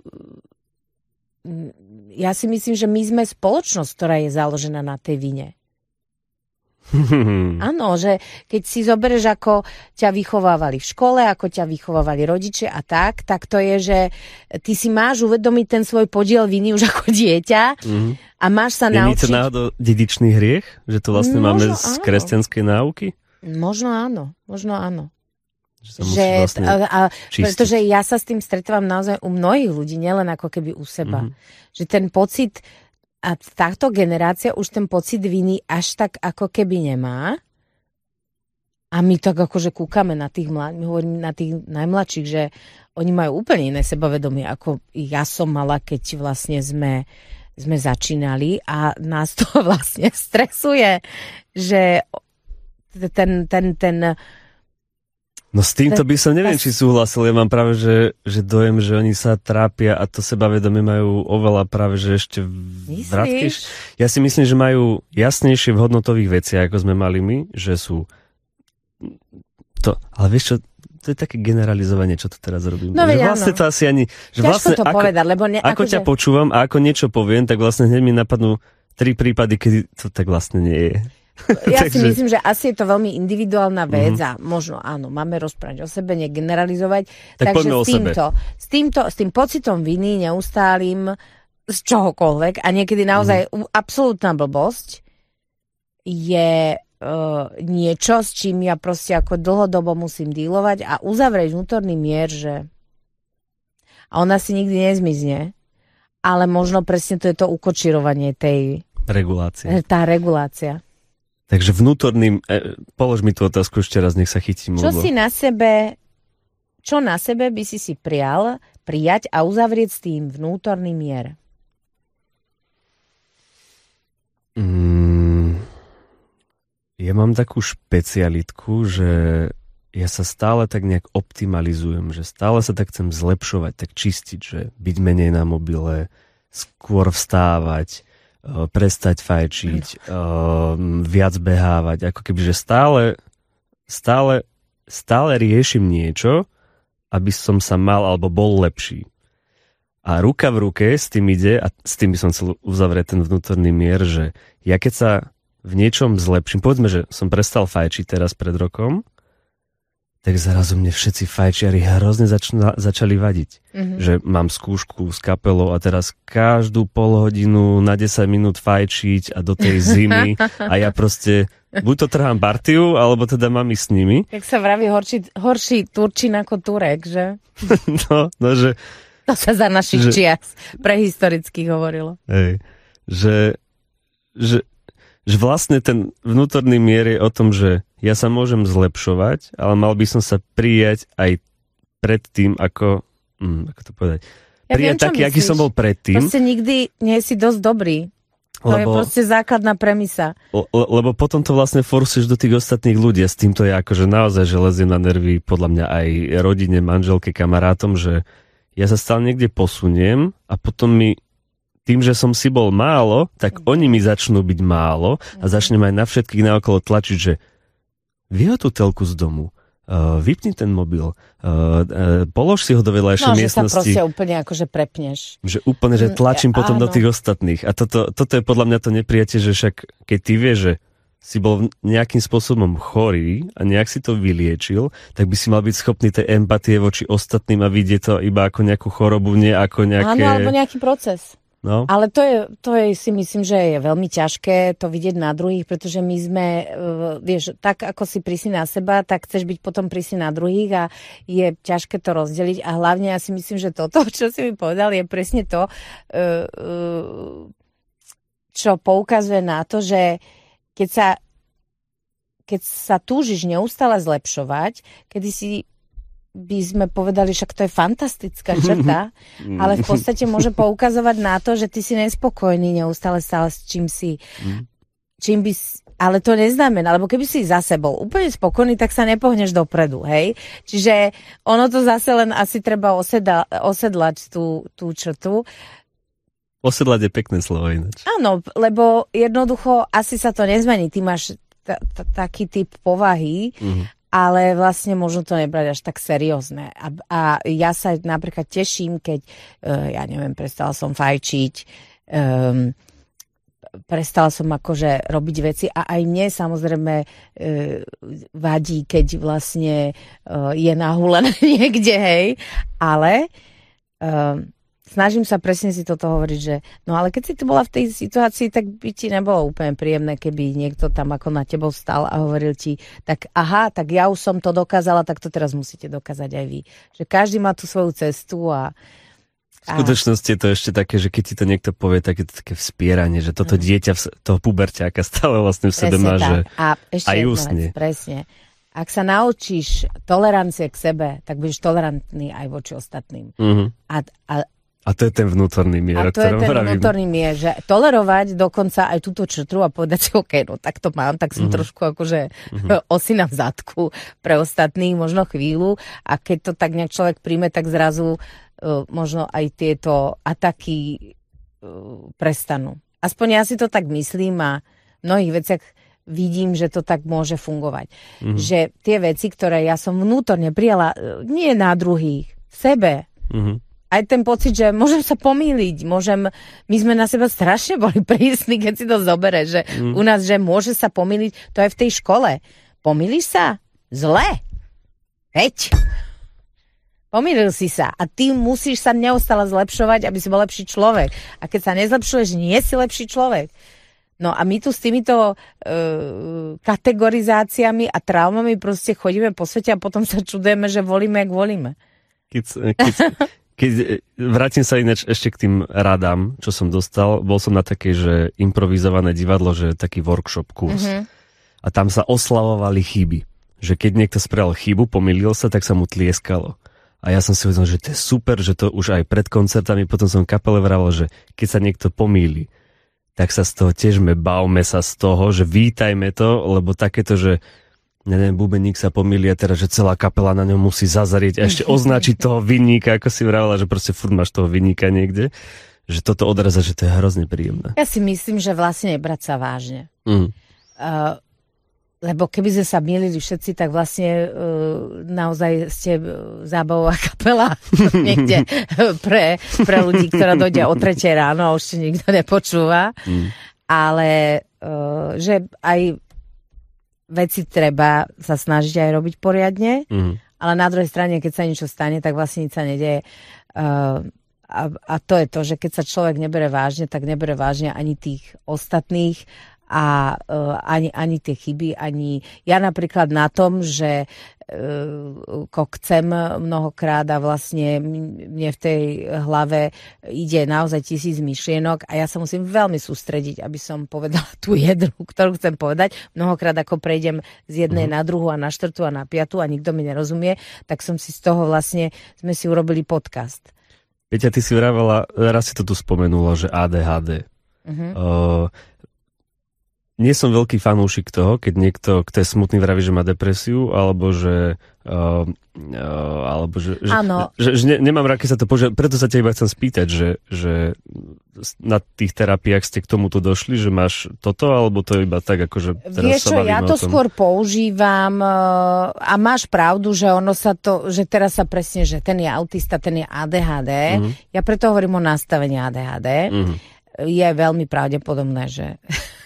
Speaker 3: ja si myslím, že my sme spoločnosť, ktorá je založená na tej vine. Áno, že keď si zoberieš, ako ťa vychovávali v škole, ako ťa vychovávali rodičia a tak, tak to je, že ty si máš uvedomiť ten svoj podiel viny už ako dieťa mm-hmm. a máš sa
Speaker 2: je
Speaker 3: naučiť... Je
Speaker 2: to náhodou dedičný hriech? Že to vlastne možno máme z áno. kresťanskej náuky?
Speaker 3: Možno áno, možno áno.
Speaker 2: Že, že vlastne
Speaker 3: a, a, pretože ja sa s tým stretávam naozaj u mnohých ľudí, nielen ako keby u seba. Mm-hmm. Že ten pocit... A táto generácia už ten pocit viny až tak ako keby nemá. A my tak akože kúkame na tých, mlad- na tých najmladších, že oni majú úplne iné sebavedomie, ako ja som mala, keď vlastne sme, sme začínali a nás to vlastne stresuje, že ten, ten, ten
Speaker 2: No s týmto by som neviem, či súhlasil. Ja mám práve, že, že dojem, že oni sa trápia a to sebavedomie majú oveľa práve, že ešte vratkejšie. Ja si myslím, že majú jasnejšie v hodnotových veciach, ako sme mali my, že sú to, ale vieš čo, to je také generalizovanie, čo tu teraz robíme.
Speaker 3: No,
Speaker 2: že vlastne to asi ani... Že vlastne,
Speaker 3: to
Speaker 2: ako,
Speaker 3: povedať, lebo ne,
Speaker 2: ako
Speaker 3: že...
Speaker 2: ťa počúvam a ako niečo poviem, tak vlastne hneď mi napadnú tri prípady, kedy to tak vlastne nie je.
Speaker 3: Ja si myslím, že asi je to veľmi individuálna vec mm-hmm. a možno áno, máme rozprávať o sebe, negeneralizovať.
Speaker 2: Tak
Speaker 3: takže
Speaker 2: s
Speaker 3: týmto, s týmto, s tým pocitom viny neustálým z čohokoľvek a niekedy naozaj mm-hmm. absolútna blbosť je uh, niečo, s čím ja proste ako dlhodobo musím dílovať a uzavrieť vnútorný mier, že a ona si nikdy nezmizne, ale možno presne to je to ukočirovanie tej
Speaker 2: regulácie.
Speaker 3: Tá regulácia.
Speaker 2: Takže vnútorným, e, polož mi tú otázku ešte raz, nech sa chytím.
Speaker 3: Čo
Speaker 2: lebo...
Speaker 3: si na sebe, čo na sebe by si si prijal prijať a uzavrieť s tým vnútorný mier?
Speaker 2: Mm, ja mám takú špecialitku, že ja sa stále tak nejak optimalizujem, že stále sa tak chcem zlepšovať, tak čistiť, že byť menej na mobile, skôr vstávať, prestať fajčiť, viac behávať, ako keby, že stále, stále, stále riešim niečo, aby som sa mal alebo bol lepší. A ruka v ruke s tým ide, a s tým by som chcel uzavrieť ten vnútorný mier, že ja keď sa v niečom zlepším, povedzme, že som prestal fajčiť teraz pred rokom, tak zrazu mne všetci fajčiari hrozne začna, začali vadiť. Mm-hmm. Že mám skúšku s kapelou a teraz každú pol hodinu na desať minút fajčiť a do tej zimy a ja proste buď to trhám partiu, alebo teda mám ísť s nimi.
Speaker 3: Jak sa vraví, horší, horší Turčín ako Turek, že?
Speaker 2: no, no, že...
Speaker 3: To sa za našich že, čias prehistoricky hovorilo.
Speaker 2: Hej, že, že, že vlastne ten vnútorný mier je o tom, že ja sa môžem zlepšovať, ale mal by som sa prijať aj pred tým, ako... Hm, ako to povedať?
Speaker 3: Ja
Speaker 2: prijať
Speaker 3: viem,
Speaker 2: taký, aký som bol predtým.
Speaker 3: Proste nikdy nie si dosť dobrý. To lebo, je proste základná premisa.
Speaker 2: Le, lebo potom to vlastne forsuješ do tých ostatných ľudí. A s týmto je akože naozaj železie na nervy, podľa mňa aj rodine, manželke, kamarátom, že ja sa stále niekde posuniem a potom mi tým, že som si bol málo, tak oni mi začnú byť málo a začnem aj na všetkých naokolo tlačiť, že vyhoď tú telku z domu, uh, vypni ten mobil, uh, uh, polož si ho do vedľajšej
Speaker 3: no,
Speaker 2: miestnosti.
Speaker 3: No, že sa proste úplne akože prepneš.
Speaker 2: Že úplne, že tlačím mm, potom
Speaker 3: áno.
Speaker 2: do tých ostatných. A toto, toto je podľa mňa to neprijatie, že však keď ty vieš, že si bol nejakým spôsobom chorý a nejak si to vyliečil, tak by si mal byť schopný tej empatie voči ostatným a vidieť to iba ako nejakú chorobu, nie ako nejaké...
Speaker 3: Áno, alebo nejaký proces.
Speaker 2: No.
Speaker 3: Ale to je, to je, si myslím, že je veľmi ťažké to vidieť na druhých, pretože my sme, vieš, tak ako si prísny na seba, tak chceš byť potom prísny na druhých a je ťažké to rozdeliť a hlavne ja si myslím, že toto, čo si mi povedal, je presne to, čo poukazuje na to, že keď sa, keď sa túžiš neustále zlepšovať, kedy si by sme povedali, však to je fantastická črta, ale v podstate môže poukazovať na to, že ty si nespokojný neustále stále s čím si. Čím by si, ale to neznamená, lebo keby si za sebou úplne spokojný, tak sa nepohneš dopredu, hej? Čiže ono to zase len asi treba osedla, osedlať tú, tú črtu.
Speaker 2: Osedlať je pekné slovo ináč.
Speaker 3: Áno, lebo jednoducho asi sa to nezmení. Ty máš t- t- taký typ povahy, mm-hmm. ale vlastne možno to nebrať až tak seriózne. A, a ja sa napríklad teším, keď, uh, ja neviem, prestala som fajčiť, um, prestala som akože robiť veci a aj mne samozrejme uh, vadí, keď vlastne uh, je nahulené niekde, hej, ale... Um, Snažím sa presne si toto hovoriť, že no ale keď si tu bola v tej situácii, tak by ti nebolo úplne príjemné, keby niekto tam ako na tebou stal a hovoril ti, tak aha, tak ja už som to dokázala, tak to teraz musíte dokázať aj vy. Že každý má tú svoju cestu a...
Speaker 2: a... V skutočnosti je to ešte také, že keď ti to niekto povie, tak je to také vspieranie, že toto mm. dieťa, toho puberťáka stále vlastne v sebe má,
Speaker 3: tak.
Speaker 2: že
Speaker 3: a ešte
Speaker 2: aj
Speaker 3: jednu
Speaker 2: ústne.
Speaker 3: vec, presne. Ak sa naučíš tolerancie k sebe, tak budeš tolerantný aj voči ostatným. Mm-hmm. A, a
Speaker 2: A to je ten vnútorný mier,
Speaker 3: a to je ten
Speaker 2: vravím.
Speaker 3: vnútorný mier, že tolerovať dokonca aj túto črtu a povedať si, OK, no tak to mám, tak som mm-hmm. trošku akože mm-hmm. osina v zadku pre ostatných, možno chvíľu a keď to tak nejak človek príjme, tak zrazu uh, možno aj tieto ataky uh, prestanú. Aspoň ja si to tak myslím a v mnohých veciach vidím, že to tak môže fungovať. Mm-hmm. Že tie veci, ktoré ja som vnútorne prijala, uh, nie na druhých, v sebe, mm-hmm. aj ten pocit, že môžem sa pomýliť, môžem, my sme na seba strašne boli prísni, keď si to zobere, že mm. u nás, že môže sa pomýliť, to je v tej škole. Pomýliš sa? Zle. Veď. Pomýlil si sa a ty musíš sa neustále zlepšovať, aby si bol lepší človek. A keď sa nezlepšuješ, nie si lepší človek. No a my tu s týmito uh, kategorizáciami a traumami proste chodíme po svete a potom sa čudujeme, že volíme, jak volíme.
Speaker 2: Keď, keď... Keď vrátim sa ináč ešte k tým radám, čo som dostal, bol som na takej, že improvizované divadlo, že taký workshop, kurz. Mm-hmm. a tam sa oslavovali chyby. Že keď niekto spravil chybu, pomýlil sa, tak sa mu tlieskalo. A ja som si uvedomil, že to je super, že to už aj pred koncertami, potom som kapele vravel, že keď sa niekto pomýli, tak sa z toho tiežme, bavme sa z toho, že vítajme to, lebo takéto, že neviem, bubeník sa pomýli a teraz, že celá kapela na ňom musí zazrieť a ešte označiť toho vinníka, ako si vravela, že proste furt máš toho vinníka niekde, že toto odraza, že to je hrozne príjemné.
Speaker 3: Ja si myslím, že vlastne nebrať sa vážne.
Speaker 2: Mm.
Speaker 3: Uh, lebo keby sme sa mýlili všetci, tak vlastne uh, naozaj ste zábavová kapela niekde pre, pre ľudí, ktorá dojde o tretej ráno a už si nikto nepočúva. Mm. Ale uh, že aj veci treba sa snažiť aj robiť poriadne, mm. ale na druhej strane, keď sa niečo stane, tak vlastne nič sa nedeje. Uh, a, a to je to, že keď sa človek nebere vážne, tak nebere vážne ani tých ostatných a uh, ani, ani tie chyby, ani ja napríklad na tom, že uh, kokcem mnohokrát a vlastne mne v tej hlave ide naozaj tisíc myšlienok a ja sa musím veľmi sústrediť, aby som povedala tú jednu, ktorú chcem povedať. Mnohokrát ako prejdem z jednej mm. na druhú a na štvrtú a na piatu a nikto mi nerozumie, tak som si z toho vlastne, sme si urobili podcast.
Speaker 2: Peťa, ty si vravela, raz si to tu spomenula, že á dé há dé. Mm-hmm. Uh, Nie som veľký fanúšik toho, keď niekto, kto je smutný, vraví, že má depresiu, alebo že... Uh, uh, alebo že, že, že, že ne, nemám rád, keď sa to požiada. Preto sa ťa iba chcem spýtať, že, že na tých terapiách ste k tomuto došli, že máš toto, alebo to je iba tak, akože teraz
Speaker 3: Vieš
Speaker 2: sa
Speaker 3: čo,
Speaker 2: bavíme
Speaker 3: ja to
Speaker 2: o tom.
Speaker 3: skôr používam uh, a máš pravdu, že ono sa to, že teraz sa presne, že ten je autista, ten je á dé há dé. Mm-hmm. Ja preto hovorím o nastavení á dé há dé. Mm-hmm. Je veľmi pravdepodobné, že...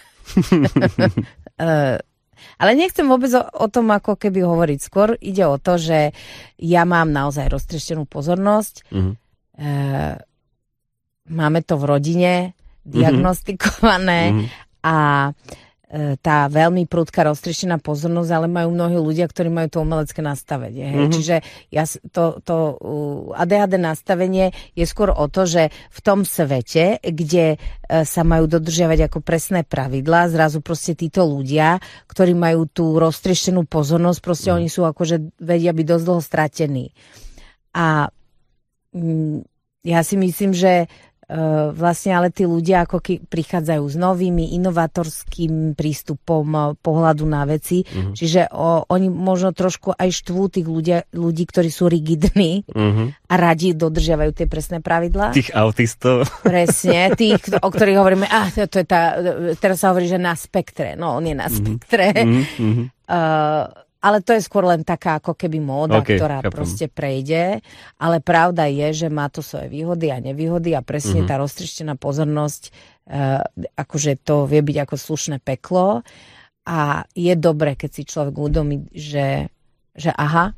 Speaker 3: uh, ale nechcem vôbec o, o tom ako keby hovoriť. Skôr ide o to, že ja mám naozaj roztrieštenú pozornosť. Mm-hmm. Uh, máme to v rodine diagnostikované mm-hmm. a uh, tá veľmi prudká roztrieštená pozornosť, ale majú mnohí ľudia, ktorí majú to umelecké nastavenie. Mm-hmm. Čiže ja, to, to uh, á dé há dé nastavenie je skôr o to, že v tom svete, kde uh, sa majú dodržiavať ako presné pravidlá, zrazu proste títo ľudia, ktorí majú tú roztrieštenú pozornosť, proste mm-hmm. oni sú akože vedia byť dosť dlho stratení. A mm, ja si myslím, že Uh, vlastne ale tí ľudia ako keď prichádzajú s novými inovatorským prístupom pohľadu na veci, uh-huh. čiže o, oni možno trošku aj štvú tých ľudia, ľudí, ktorí sú rigidní uh-huh. a radi dodržiavajú tie presné pravidlá.
Speaker 2: Tých autistov.
Speaker 3: Presne, tých, o ktorých hovoríme, ah, to, to je tá, teraz sa hovorí, že na spektre, no on je na spektre. Uh-huh. Uh, Ale to je skôr len taká ako keby móda, okay, ktorá chápem. Proste prejde. Ale pravda je, že má to svoje výhody a nevýhody a presne mm-hmm. tá roztrieštená pozornosť, uh, akože to vie byť ako slušné peklo. A je dobre, keď si človek uvedomí, že, že aha,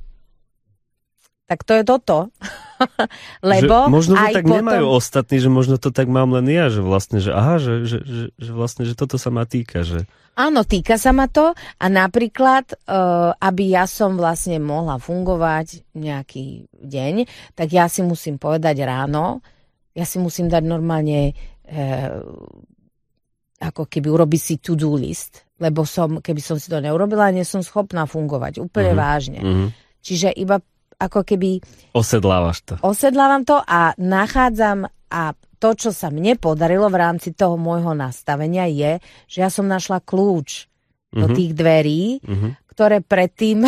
Speaker 3: tak to je toto. Lebo
Speaker 2: že možno to
Speaker 3: aj
Speaker 2: tak potom... nemajú ostatní, že možno to tak mám len ja, že vlastne, že aha, že, že, že, že vlastne, že toto sa ma týka, že...
Speaker 3: Áno, týka sa ma to a napríklad, uh, aby ja som vlastne mohla fungovať nejaký deň, tak ja si musím povedať ráno, ja si musím dať normálne uh, ako keby urobiť si to-do list, lebo som, keby som si to neurobila, nie som schopná fungovať úplne mm-hmm. vážne. Mm-hmm. Čiže iba ako keby...
Speaker 2: Osedlávaš to.
Speaker 3: Osedlávam to a nachádzam a to, čo sa mne podarilo v rámci toho môjho nastavenia je, že ja som našla kľúč mm-hmm. do tých dverí, mm-hmm. ktoré predtým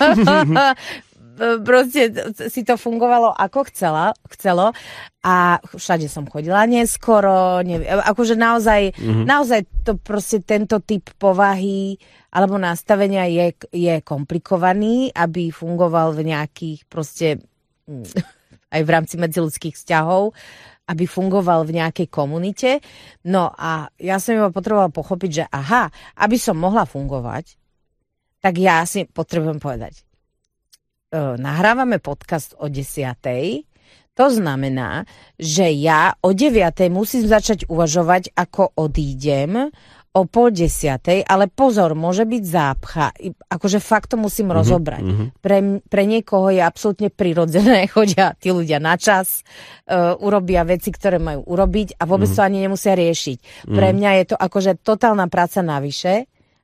Speaker 3: proste si to fungovalo ako chcela, chcelo a všade som chodila neskoro, neviem, akože naozaj, mm-hmm. naozaj to proste tento typ povahy alebo nastavenia je, je komplikovaný, aby fungoval v nejakých proste aj v rámci medziľudských vzťahov, aby fungoval v nejakej komunite. No a ja som iba potrebovala pochopiť, že aha, aby som mohla fungovať, tak ja si potrebujem povedať, uh, nahrávame podcast o desiatej, to znamená, že ja o deviatej musím začať uvažovať, ako odídem, o pol desiatej, ale pozor, môže byť zápcha. Akože fakt to musím mm-hmm, rozobrať. Mm-hmm. Pre, pre niekoho je absolútne prirodzené, chodia tí ľudia na čas, uh, urobia veci, ktoré majú urobiť a vôbec mm-hmm. to ani nemusia riešiť. Mm-hmm. Pre mňa je to akože totálna práca navyše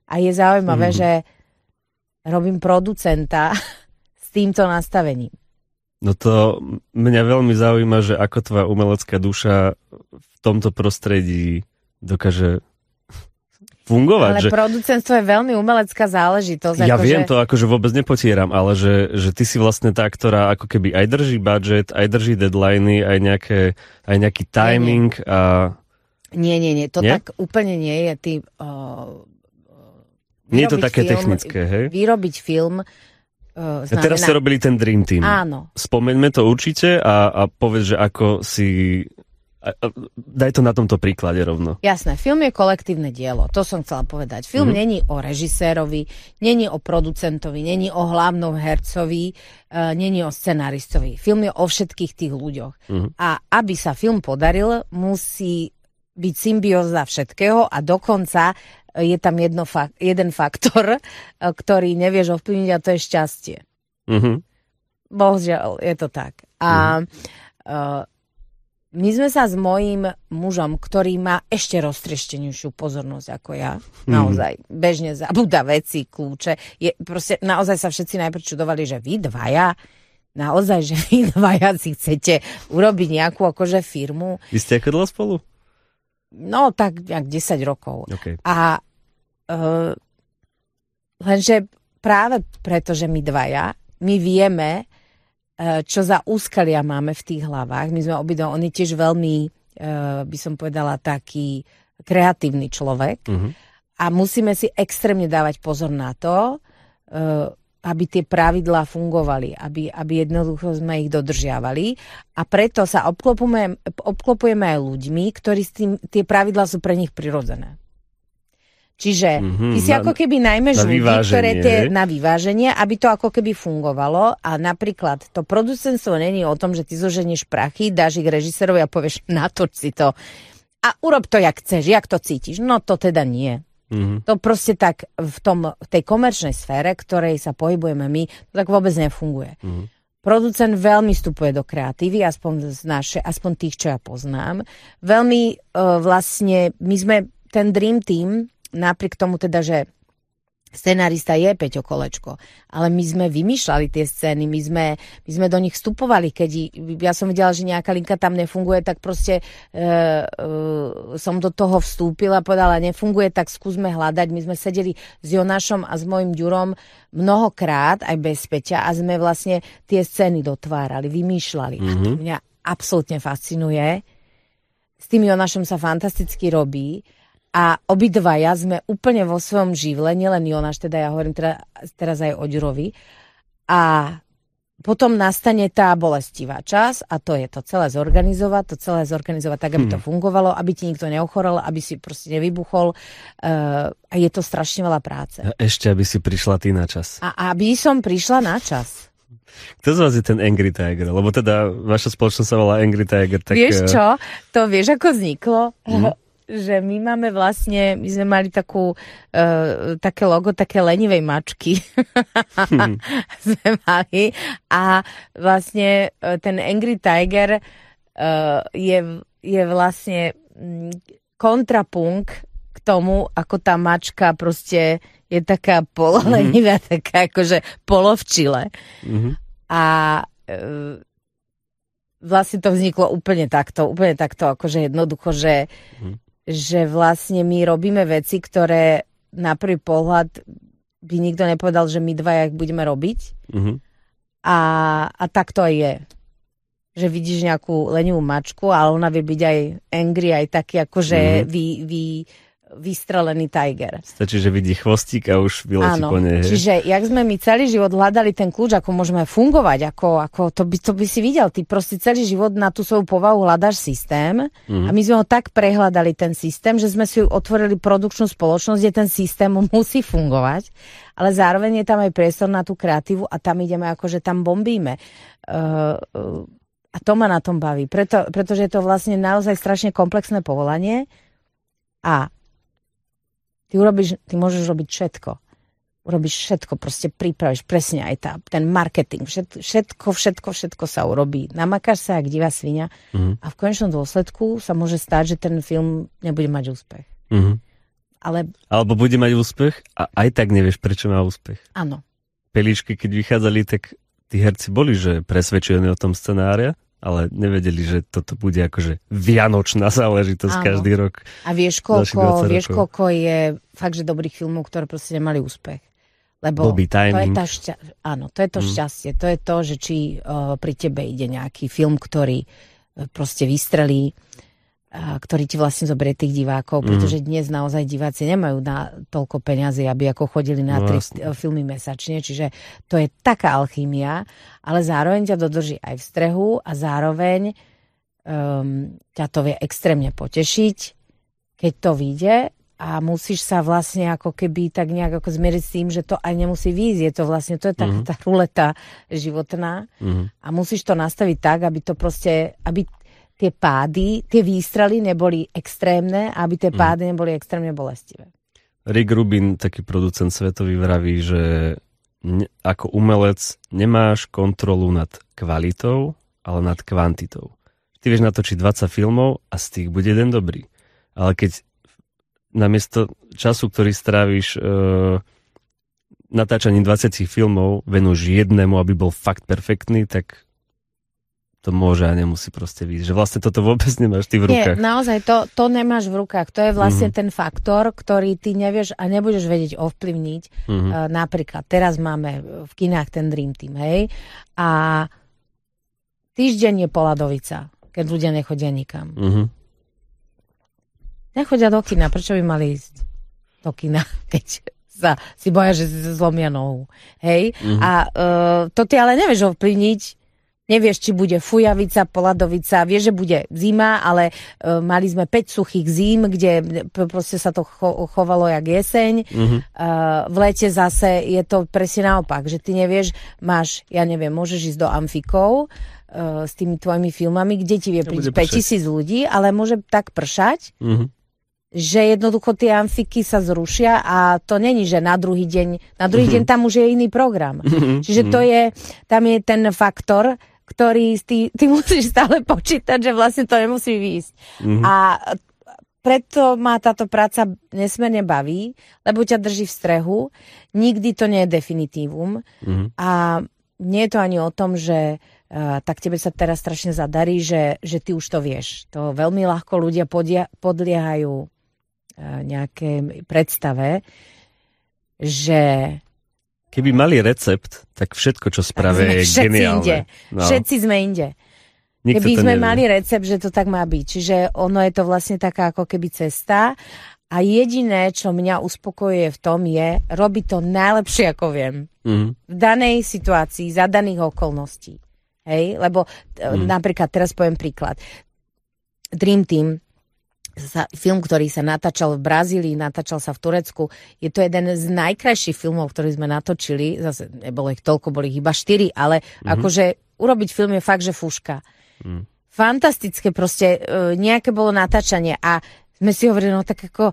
Speaker 3: A je zaujímavé,
Speaker 2: Mhm.
Speaker 3: že robím producenta s týmto nastavením.
Speaker 2: No to mňa veľmi zaujíma, že ako tvoja umelecká duša v tomto prostredí dokáže fungovať.
Speaker 3: Ale
Speaker 2: že...
Speaker 3: producentstvo je veľmi umelecká záležitosť.
Speaker 2: Ja
Speaker 3: ako
Speaker 2: viem,
Speaker 3: že...
Speaker 2: to akože vôbec nepotieram, ale že, že ty si vlastne tá, ktorá ako keby aj drží budget, aj drží deadliny, aj, nejaké, aj nejaký timing a...
Speaker 3: Nie, nie, nie, to
Speaker 2: nie?
Speaker 3: tak úplne nie je. Ty, uh,
Speaker 2: Nie je to
Speaker 3: vyrobiť
Speaker 2: také
Speaker 3: film,
Speaker 2: technické, hej?
Speaker 3: Vyrobiť film uh,
Speaker 2: A teraz ste robili ten Dream Team.
Speaker 3: Áno.
Speaker 2: Spomeňme to určite a, a povedz, že ako si... A, a, daj to na tomto príklade rovno.
Speaker 3: Jasné, film je kolektívne dielo, to som chcela povedať. Film mm-hmm. není o režisérovi, není o producentovi, není o hlavnom hercovi, uh, není o scenáristovi. Film je o všetkých tých ľuďoch. Mm-hmm. A aby sa film podaril, musí byť symbióza všetkého a dokonca je tam jedno fak- jeden faktor, ktorý nevieš ovplyvniť a to je šťastie.
Speaker 2: Mm-hmm.
Speaker 3: Bohužiaľ, je to tak. A mm-hmm. uh, my sme sa s mojím mužom, ktorý má ešte roztrieštenejšiu pozornosť ako ja, mm-hmm. naozaj bežne zabúda veci, kľúče. Je, proste, naozaj sa všetci najprv čudovali, že vy dvaja, naozaj, že vy dvaja si chcete urobiť nejakú akože firmu.
Speaker 2: Vy ste ako dlho spolu?
Speaker 3: No, tak nejak desať rokov.
Speaker 2: Okay.
Speaker 3: A uh, lenže práve preto, že my dvaja, my vieme, uh, čo za úskalia máme v tých hlavách. My sme obidva, on je tiež veľmi, uh, by som povedala, taký kreatívny človek. Uh-huh. A musíme si extrémne dávať pozor na to, uh, aby tie pravidlá fungovali, aby, aby jednoducho sme ich dodržiavali. A preto sa obklopujeme, obklopujeme aj ľuďmi, ktorí s tým, tie pravidlá sú pre nich prirodzené. Čiže mm-hmm, ty si na, ako keby najmeš ľudí, ktoré tie na vyváženie, aby to ako keby fungovalo. A napríklad to producentstvo není o tom, že ty zoženieš prachy, dáš ich režisérovi a povieš, natoč si to. A urob to, jak chceš, jak to cítiš. No to teda nie. Mm-hmm. To proste tak v tom, v tej komerčnej sfére, ktorej sa pohybujeme my, to tak vôbec nefunguje. Mm-hmm. Producent veľmi vstupuje do kreatívy, aspoň z naše, aspoň tých, čo ja poznám. Veľmi uh, vlastne, my sme ten Dream Team, napriek tomu teda, že scenárista je Peťo Kolečko, ale my sme vymýšľali tie scény, my sme, my sme do nich vstupovali, keď ja som videla, že nejaká linka tam nefunguje, tak proste e, e, som do toho vstúpila a povedala, nefunguje, tak skúsme hľadať. My sme sedeli s Jonášom a s mojim Ďurom mnohokrát, aj bez Peťa, a sme vlastne tie scény dotvárali, vymýšľali. Mm-hmm. A to mňa absolútne fascinuje. S tým Jonášom sa fantasticky robí. A obidvaja sme úplne vo svojom živle, nielen Jonáš, teda ja hovorím teda, teraz aj o Ďurovi. A potom nastane tá bolestivá čas a to je to celé zorganizovať, to celé zorganizovať tak, aby to fungovalo, aby ti nikto neochorel, aby si proste nevybuchol. Uh, a je to strašne veľa práce.
Speaker 2: A ešte, aby si prišla ty na čas.
Speaker 3: A aby som prišla na čas.
Speaker 2: Kto z vás je ten Angry Tiger? Lebo teda vaša spoločnosť sa volá Angry Tiger. Tak...
Speaker 3: Vieš čo? To vieš, ako vzniklo? Mm. Že my máme vlastne, my sme mali takú, uh, také logo, také lenivej mačky. Hmm. sme mali. A vlastne uh, ten Angry Tiger uh, je, je vlastne um, kontrapunkt k tomu, ako tá mačka proste je taká pololenivá, mm-hmm. taká akože polovčile. Mm-hmm. A uh, vlastne to vzniklo úplne takto, úplne takto, akože jednoducho, že mm. že vlastne my robíme veci, ktoré na prvý pohľad by nikto nepovedal, že my dvaja ich budeme robiť. Mm-hmm. A, a tak to aj je. Že vidíš nejakú lenivú mačku, ale ona vie byť aj angry, aj taký akože mm-hmm. vy, vy, vystrelený tiger.
Speaker 2: Stačí, že vidí chvostík a už vyletí po nej.
Speaker 3: Čiže jak sme my celý život hľadali ten kľúč, ako môžeme fungovať, ako, ako to, by, to by si videl. Ty proste celý život na tú svoju povahu hľadaš systém mm. a my sme ho tak prehľadali ten systém, že sme si otvorili produkčnú spoločnosť, kde ten systém musí fungovať, ale zároveň je tam aj priestor na tú kreatívu a tam ideme akože tam bombíme. Uh, uh, a to ma na tom baví, Preto, pretože je to vlastne naozaj strašne komplexné povolanie a Ty, urobíš, ty môžeš robiť všetko. Urobíš všetko, proste pripravíš presne aj tá, ten marketing. Všetko, všetko, všetko sa urobí. Namakáš sa jak divá svinia mm-hmm. a v konečnom dôsledku sa môže stať, že ten film nebude mať úspech. Mm-hmm. Ale...
Speaker 2: Alebo bude mať úspech a aj tak nevieš, prečo má úspech.
Speaker 3: Áno.
Speaker 2: Pelíčky, keď vychádzali, tak tí herci boli, že presvedčení o tom scenária, ale nevedeli, že toto bude akože vianočná záležitosť Áno. každý rok.
Speaker 3: A vieš koľko, vieš, koľko je fakt, že dobrých filmov, ktoré proste nemali úspech. Lebo
Speaker 2: Bobby
Speaker 3: to je,
Speaker 2: timing.
Speaker 3: tá šťa... Áno, to je to mm. šťastie. To je to, že či uh, pri tebe ide nejaký film, ktorý uh, proste vystrelí, uh, ktorý ti vlastne zoberie tých divákov, mm. pretože dnes naozaj diváci nemajú na toľko peňazí, aby ako chodili na no, tri uh, filmy mesačne, čiže to je taká alchýmia, ale zároveň ťa dodrží aj v strehu a zároveň um, ťa to vie extrémne potešiť, keď to vyjde. A musíš sa vlastne ako keby tak nejak ako zmieriť s tým, že to aj nemusí výjsť. Je to vlastne, to je taká tá ruleta životná. Uh-huh. A musíš to nastaviť tak, aby to proste, aby tie pády, tie výstrely neboli extrémne a aby tie uh-huh. pády neboli extrémne bolestivé.
Speaker 2: Rick Rubin, taký producent svetový, vraví, že ne, ako umelec nemáš kontrolu nad kvalitou, ale nad kvantitou. Ty vieš natočiť dvadsať filmov a z tých bude jeden dobrý. Ale keď namiesto času, ktorý stráviš uh, natáčaním dvadsať filmov, venuješ jednému, aby bol fakt perfektný, tak to môže a nemusí proste byť. Že vlastne toto vôbec nemáš ty v rukách.
Speaker 3: Nie, naozaj to, to nemáš v rukách. To je vlastne mm-hmm. ten faktor, ktorý ty nevieš a nebudeš vedieť ovplyvniť. Mm-hmm. Uh, napríklad, teraz máme v kinách ten Dream Team, hej? A týždeň je Poladovica, keď ľudia nechodia nikam. Mm-hmm. Nechodia do kina, prečo by mali ísť do kina, keď sa si boja, že si zlomia nohu. Hej? Mm-hmm. A uh, to ty ale nevieš ovplyvniť, nevieš, či bude fujavica, poladovica, vieš, že bude zima, ale uh, mali sme päť suchých zím, kde proste sa to cho- chovalo jak jeseň. Mm-hmm. Uh, v lete zase je to presne naopak, že ty nevieš, máš, ja neviem, môžeš ísť do amfikov, uh, s tými tvojimi filmami, kde ti vie prísť päťtisíc ľudí, ale môže tak pršať, mm-hmm. že jednoducho tie amfiky sa zrušia a to není, že na druhý deň, na druhý mm-hmm. deň tam už je iný program. Mm-hmm. Čiže to je, tam je ten faktor, ktorý ty, ty musíš stále počítať, že vlastne to nemusí výjsť. Mm-hmm. A preto ma táto práca nesmierne baví, lebo ťa drží v strehu, nikdy to nie je definitívum mm-hmm. a nie je to ani o tom, že uh, tak tebe sa teraz strašne zadarí, že, že ty už to vieš. To veľmi ľahko ľudia podia, podliehajú nejaké predstave, že
Speaker 2: keby mali recept, tak všetko, čo spravia, je geniálne.
Speaker 3: No. Všetci sme inde.
Speaker 2: Nikto
Speaker 3: keby sme
Speaker 2: nevie.
Speaker 3: mali recept, že to tak má byť. Čiže ono je to vlastne taká ako keby cesta a jediné, čo mňa uspokojuje v tom je robiť to najlepšie, ako viem. Mm. V danej situácii, za daných okolností. Hej? Lebo mm. napríklad, teraz poviem príklad. Dream Team, Sa, film, ktorý sa natáčal v Brazílii, natáčal sa v Turecku. Je to jeden z najkrajších filmov, ktorý sme natočili. Zase nebolo ich toľko, boli ich iba štyri, ale mm-hmm. akože urobiť film je fakt, že fúška. Mm. Fantastické proste, e, nejaké bolo natáčanie a sme si hovorili, no tak ako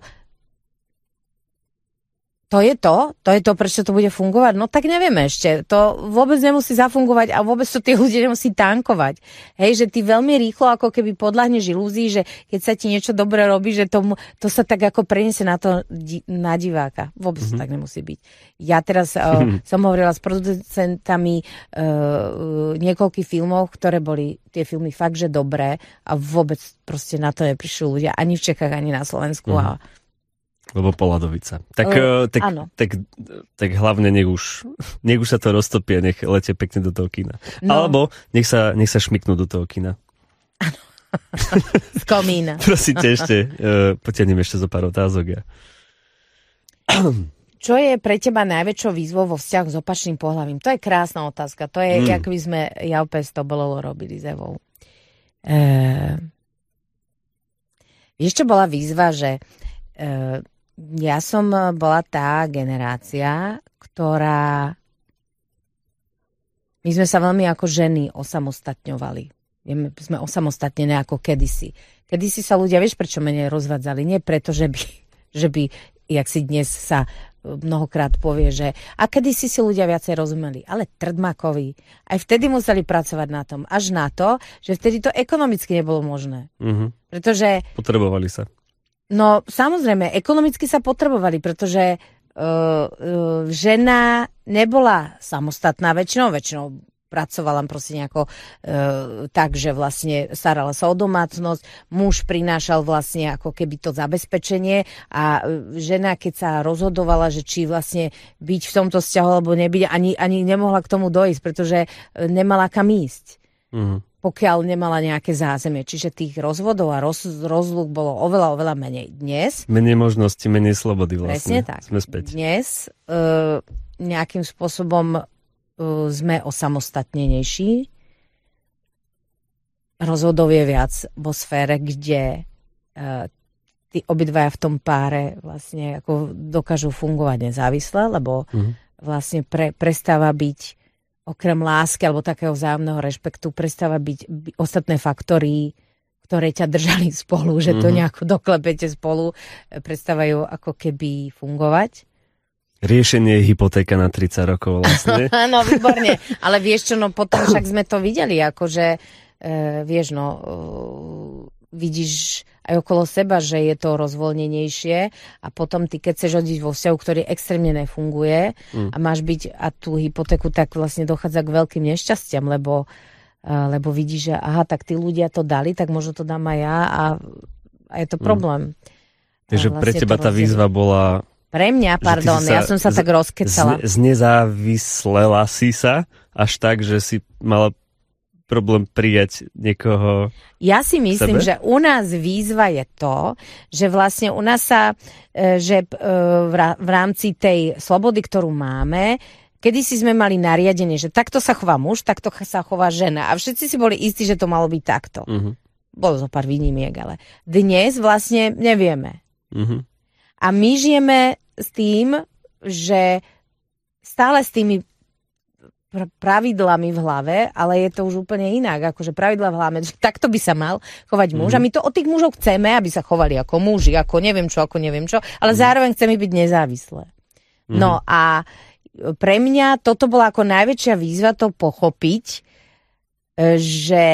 Speaker 3: to je to, to je to, prečo to bude fungovať. No tak nevieme ešte. To vôbec nemusí zafungovať a vôbec to tí ľudia nemusí tankovať. Hej, že ty veľmi rýchlo ako keby podľahneš ilúzii, že keď sa ti niečo dobre robí, že to, to sa tak ako preniesie na to, na diváka. Vôbec mm-hmm. to tak nemusí byť. Ja teraz uh, som hovorila s producentami uh, niekoľkých filmov, ktoré boli tie filmy fakt, že dobré a vôbec proste na to neprišli ľudia ani v Čechách, ani na Slovensku mm-hmm. a
Speaker 2: lebo Poladovica. Tak, uh, tak, tak, tak hlavne nech už, nech už sa to roztopí a nech letie pekne do toho kina. No. Alebo nech sa, nech sa šmyknú do toho kina.
Speaker 3: Áno. Z komína.
Speaker 2: Prosím ťa ešte, uh, potiahnem ešte zo pár otázok. Ja.
Speaker 3: Čo je pre teba najväčšou výzvou vo vzťahu s opačným pohlavím? To je krásna otázka. To je, mm. jak by sme ja opäť to bolo robili s Evou. Uh, vieš, čo bola výzva, že uh, ja som bola tá generácia, ktorá... My sme sa veľmi ako ženy osamostatňovali. Sme osamostatnené ako kedysi. Kedysi sa ľudia, vieš, prečo menej rozvádzali? Nie preto, že by, že by, jak si dnes sa mnohokrát povie, že a kedysi si ľudia viacej rozumeli. Ale Trdmakovi. Aj vtedy museli pracovať na tom. Až na to, že vtedy to ekonomicky nebolo možné. Mm-hmm. Pretože...
Speaker 2: Potrebovali sa.
Speaker 3: No samozrejme, ekonomicky sa potrebovali, pretože uh, uh, žena nebola samostatná väčšinou, väčšinou pracovala proste nejako e, tak, že vlastne starala sa o domácnosť, muž prinášal vlastne ako keby to zabezpečenie a žena, keď sa rozhodovala, že či vlastne byť v tomto vzťahu alebo nebyť, ani, ani nemohla k tomu dojsť, pretože nemala kam ísť. Mm. Pokiaľ nemala nejaké zázemie. Čiže tých rozvodov a roz, rozlúk bolo oveľa, oveľa menej. Dnes...
Speaker 2: Menej možností, menej slobody
Speaker 3: Presne
Speaker 2: vlastne.
Speaker 3: tak.
Speaker 2: Sme späť.
Speaker 3: Dnes e, nejakým spôsobom sme osamostatnenejší. Rozvodov je viac vo sfére, kde uh, tí obidvaja v tom páre vlastne ako dokážu fungovať nezávisle, lebo mm. vlastne pre, prestáva byť okrem lásky alebo takého vzájomného rešpektu, prestáva byť by, ostatné faktory, ktoré ťa držali spolu, že to mm. nejako doklepete spolu, prestávajú ako keby fungovať.
Speaker 2: Riešenie je hypotéka na tridsať rokov vlastne.
Speaker 3: No, výborne. Ale vieš čo, no potom však sme to videli, akože, e, vieš, no, e, vidíš aj okolo seba, že je to rozvoľnenejšie a potom ty, keď chceš odísť vo vzťahu, ktorý extrémne nefunguje mm. a máš byť a tú hypotéku, tak vlastne dochádza k veľkým nešťastiam, lebo, e, lebo vidíš, že aha, tak tí ľudia to dali, tak možno to dám aj ja a, a je to problém.
Speaker 2: Mm. Takže vlastne pre teba tá výzva bola...
Speaker 3: Pre mňa, pardon, ja som sa z, tak rozkecala.
Speaker 2: Z, znezávislela si sa až tak, že si mala problém prijať niekoho.
Speaker 3: Ja si myslím, sebe? Že u nás výzva je to, že vlastne u nás sa, že v rámci tej slobody, ktorú máme, kedysi sme mali nariadenie, že takto sa chová muž, takto sa chová žena. A všetci si boli istí, že to malo byť takto. Uh-huh. Bolo zo pár výnimiek, ale dnes vlastne nevieme. Uh-huh. A my žijeme s tým, že stále s tými pr- pravidlami v hlave, ale je to už úplne inak, akože pravidla v hlave, že takto by sa mal chovať muž. Mm. A my to od tých mužov chceme, aby sa chovali ako muži, ako neviem čo, ako neviem čo, ale mm. zároveň chceme byť nezávislé. Mm. No a pre mňa toto bola ako najväčšia výzva to pochopiť, že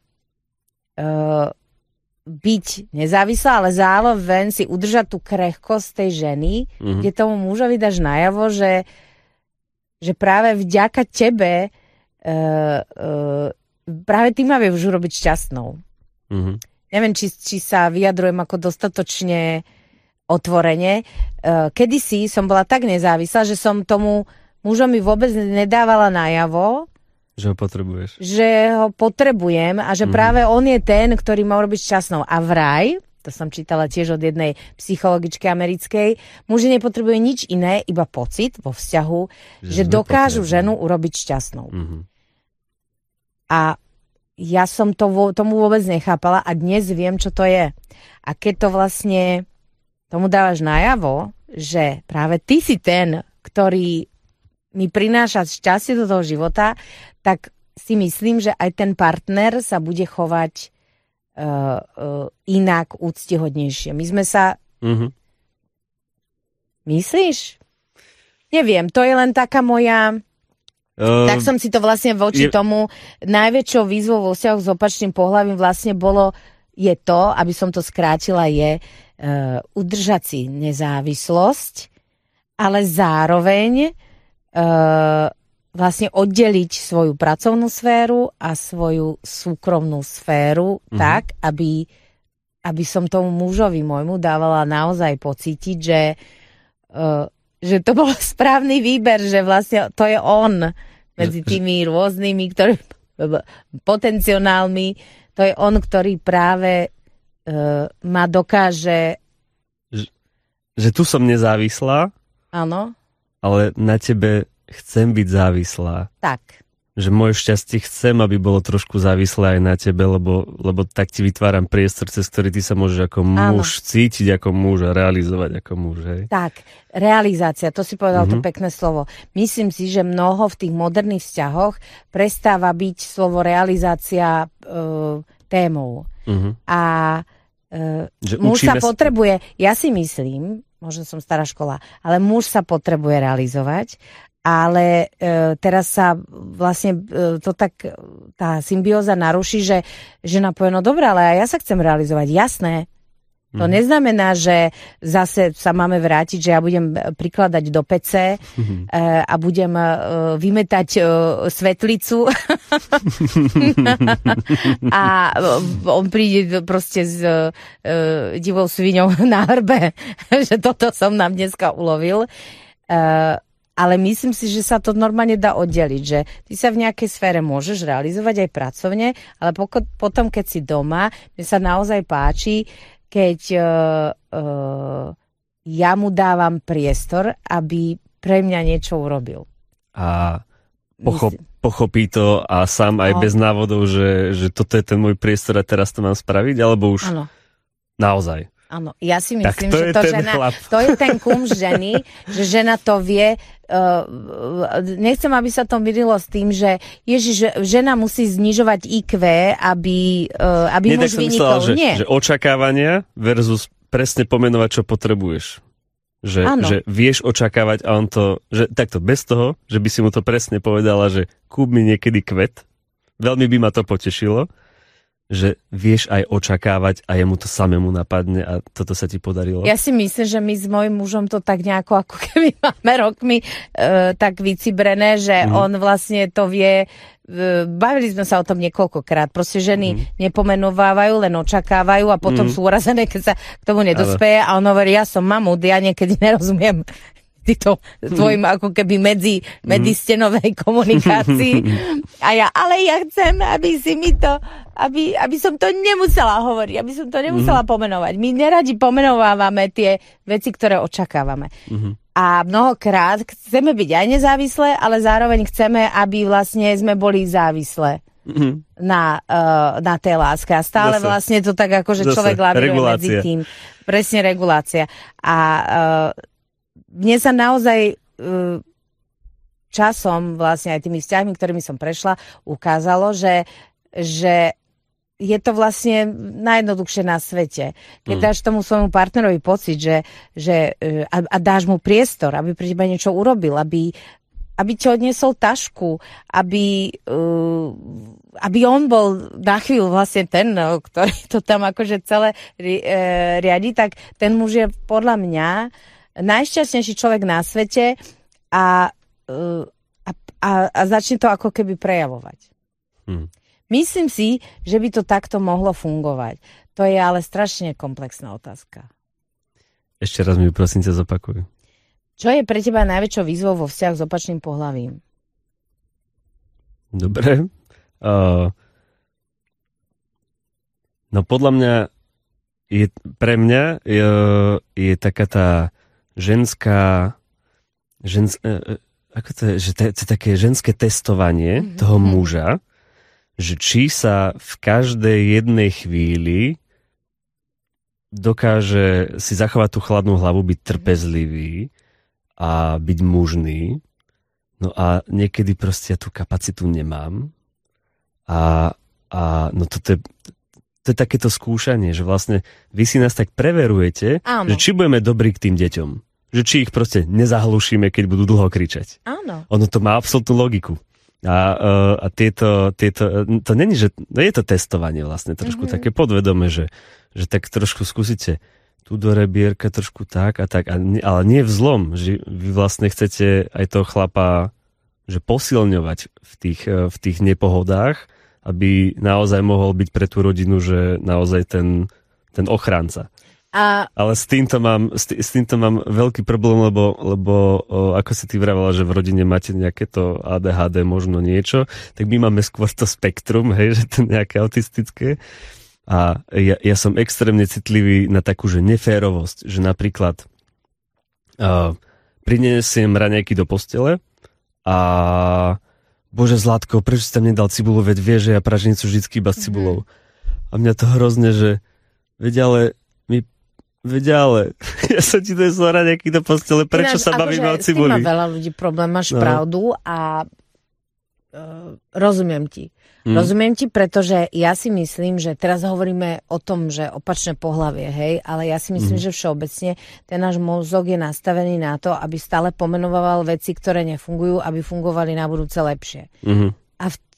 Speaker 3: uh, byť nezávislá, ale zároveň si udržať tú krehkosť tej ženy, mm-hmm. kde tomu mužovi dáš najavo, že, že práve vďaka tebe uh, uh, práve ty ma vieš urobiť šťastnou. Mm-hmm. Neviem, či, či sa vyjadrujem ako dostatočne otvorene. Uh, kedysi som bola tak nezávislá, že som tomu mužovi vôbec nedávala najavo,
Speaker 2: že ho potrebuješ.
Speaker 3: Že ho potrebujem a že mm. práve on je ten, ktorý ma robiť šťastnou. A vraj, to som čítala tiež od jednej psychologičky americkej, muži nepotrebujú nič iné, iba pocit vo vzťahu, že, že dokážu potrebujú. Ženu urobiť šťastnou. Mm-hmm. A ja som to, tomu vôbec nechápala a dnes viem, čo to je. A keď to vlastne tomu dávaš najavo, že práve ty si ten, ktorý mi prináša šťastie do toho života, tak si myslím, že aj ten partner sa bude chovať uh, uh, inak, úctihodnejšie. My sme sa... Mm-hmm. Myslíš? Neviem, to je len taká moja... Uh, tak som si to vlastne voči je... tomu najväčšou výzvou vo vzťahu s opačným pohlavím vlastne bolo, je to, aby som to skrátila, je uh, udržať si nezávislosť, ale zároveň Uh, vlastne oddeliť svoju pracovnú sféru a svoju súkromnú sféru mm-hmm. tak, aby, aby som tomu mužovi môjmu dávala naozaj pocítiť, že, uh, že to bol správny výber, že vlastne to je on medzi tými rôznymi, ktorý, potenciálmi, to je on, ktorý práve uh, ma dokáže...
Speaker 2: Že, že tu som nezávislá.
Speaker 3: Áno.
Speaker 2: Ale na tebe chcem byť závislá.
Speaker 3: Tak.
Speaker 2: Že moje šťastie chcem, aby bolo trošku závislé aj na tebe, lebo, lebo tak ti vytváram priestor, cez ktorý ty sa môžeš ako muž Áno. cítiť ako muž a realizovať ako muž. Hej? Tak,
Speaker 3: realizácia, to si povedal mm-hmm. to pekné slovo. Myslím si, že mnoho v tých moderných vzťahoch prestáva byť slovo realizácia e, témou. Mm-hmm. A e, muž sa potrebuje, ja si myslím, možno som stará škola, ale muž sa potrebuje realizovať, ale e, teraz sa vlastne e, to tak, tá symbióza naruší, že žena povie, no dobré, ale ja sa chcem realizovať, jasné, To mm. neznamená, že zase sa máme vrátiť, že ja budem prikladať do pece mm. a budem vymetať svetlicu a on príde proste s divou sviňou na hrbe, že toto som nám dneska ulovil. Ale myslím si, že sa to normálne dá oddeliť, že ty sa v nejakej sfére môžeš realizovať aj pracovne, ale potom, keď si doma, mne sa naozaj páči, keď uh, uh, ja mu dávam priestor, aby pre mňa niečo urobil.
Speaker 2: A pochop, pochopí to a sám aj no. bez návodov, že, že toto je ten môj priestor a teraz to mám spraviť, alebo už ano. naozaj?
Speaker 3: Áno, ja si myslím, to že to, žena, to je ten kum ženy, že žena to vie. Uh, nechcem, aby sa to myrilo s tým, že Ježiš, žena musí znižovať í kvé, aby, uh, aby
Speaker 2: Nie,
Speaker 3: muž vynikol.
Speaker 2: Myslela, že,
Speaker 3: Nie.
Speaker 2: že očakávania versus presne pomenovať, čo potrebuješ. Že, že vieš očakávať a on to, že takto bez toho, že by si mu to presne povedala, že kúp mi niekedy kvet, veľmi by ma to potešilo, že vieš aj očakávať a jemu to samému napadne a toto sa ti podarilo?
Speaker 3: Ja si myslím, že my s mojím mužom to tak nejako, ako keby máme rokmi e, tak vycibrené, že mm. on vlastne to vie. E, bavili sme sa o tom niekoľkokrát. Proste ženy mm. nepomenovávajú, len očakávajú a potom mm. sú urazené, keď sa k tomu nedospeje. A on hovorí, ja som mamut, ja niekedy nerozumiem to tvojim ako keby medzi, medzistenovej komunikácii. A ja, ale ja chcem, aby si mi to, aby, aby som to nemusela hovoriť, aby som to nemusela pomenovať. My neradi pomenovávame tie veci, ktoré očakávame. A mnohokrát chceme byť aj nezávislé, ale zároveň chceme, aby vlastne sme boli závislé na, uh, na tej láske. A stále Zase. vlastne to tak ako, že Zase. človek lavíruje medzi tým. Presne regulácia. A uh, mne sa naozaj uh, časom, vlastne aj tými vzťahmi, ktorými som prešla, ukázalo, že, že je to vlastne najjednoduchšie na svete. Keď mm. dáš tomu svojmu partnerovi pocit, že, že, uh, a, a dáš mu priestor, aby pri teba niečo urobil, aby, aby ti odniesol tašku, aby, uh, aby on bol na chvíľu vlastne ten, no, ktorý to tam akože celé ri, uh, riadi, tak ten muž je podľa mňa najšťastnejší človek na svete a, a, a, a začne to ako keby prejavovať. Hmm. Myslím si, že by to takto mohlo fungovať. To je ale strašne komplexná otázka.
Speaker 2: Ešte raz mi prosím ťa zopakuj.
Speaker 3: Čo je pre teba najväčšou výzvou vo vzťahu s opačným pohlavím?
Speaker 2: Dobre. Uh, no podľa mňa je, pre mňa je, je taká tá ženská, žens, ako to je, že to je, to je také ženské testovanie mm-hmm. toho muža, že či sa v každej jednej chvíli dokáže si zachovať tú chladnú hlavu, byť trpezlivý a byť mužný. No a niekedy proste ja tú kapacitu nemám. A, a no toto je, to je takéto skúšanie, že vlastne vy si nás tak preverujete, Áno. že či budeme dobrí k tým deťom. Že či ich proste nezahlušíme, keď budú dlho kričať.
Speaker 3: Áno.
Speaker 2: Ono to má absolútnu logiku. A, uh, a tieto, tieto, to není, že no je to testovanie vlastne trošku mm-hmm. také podvedome, že, že tak trošku skúsite tu do rebierka trošku tak a tak, a nie, ale nie v zlom, že vy vlastne chcete aj toho chlapa že posilňovať v tých, v tých nepohodách, aby naozaj mohol byť pre tú rodinu, že naozaj ten, ten ochránca. A... Ale s týmto, mám, s, tý, s týmto mám veľký problém, lebo, lebo o, ako si ty vravela, že v rodine máte nejaké to á dé há dé, možno niečo, tak my máme skôr to spektrum, hej, že to nejaké autistické. A ja, ja som extrémne citlivý na takú, že neférovosť, že napríklad uh, prinesiem raňajky do postele a bože Zlatko, prečo si tam nedal cibulu, veď vieš, že ja praženicu vždycky iba s cibulou. A mňa to hrozne, že veď ale my Veď ale, ja som ti donesol raňajky do postele, prečo Ináč, sa bavíme o cibuli? S tým má veľa ľudí problém, máš no. pravdu a uh, rozumiem ti. Mm. Rozumiem ti, pretože ja si myslím, že teraz hovoríme o tom, že opačné pohlavie, hej, ale ja si myslím, mm. že všeobecne ten náš mozog je nastavený na to, aby stále pomenovával veci, ktoré nefungujú, aby fungovali na budúce lepšie. Mm. A v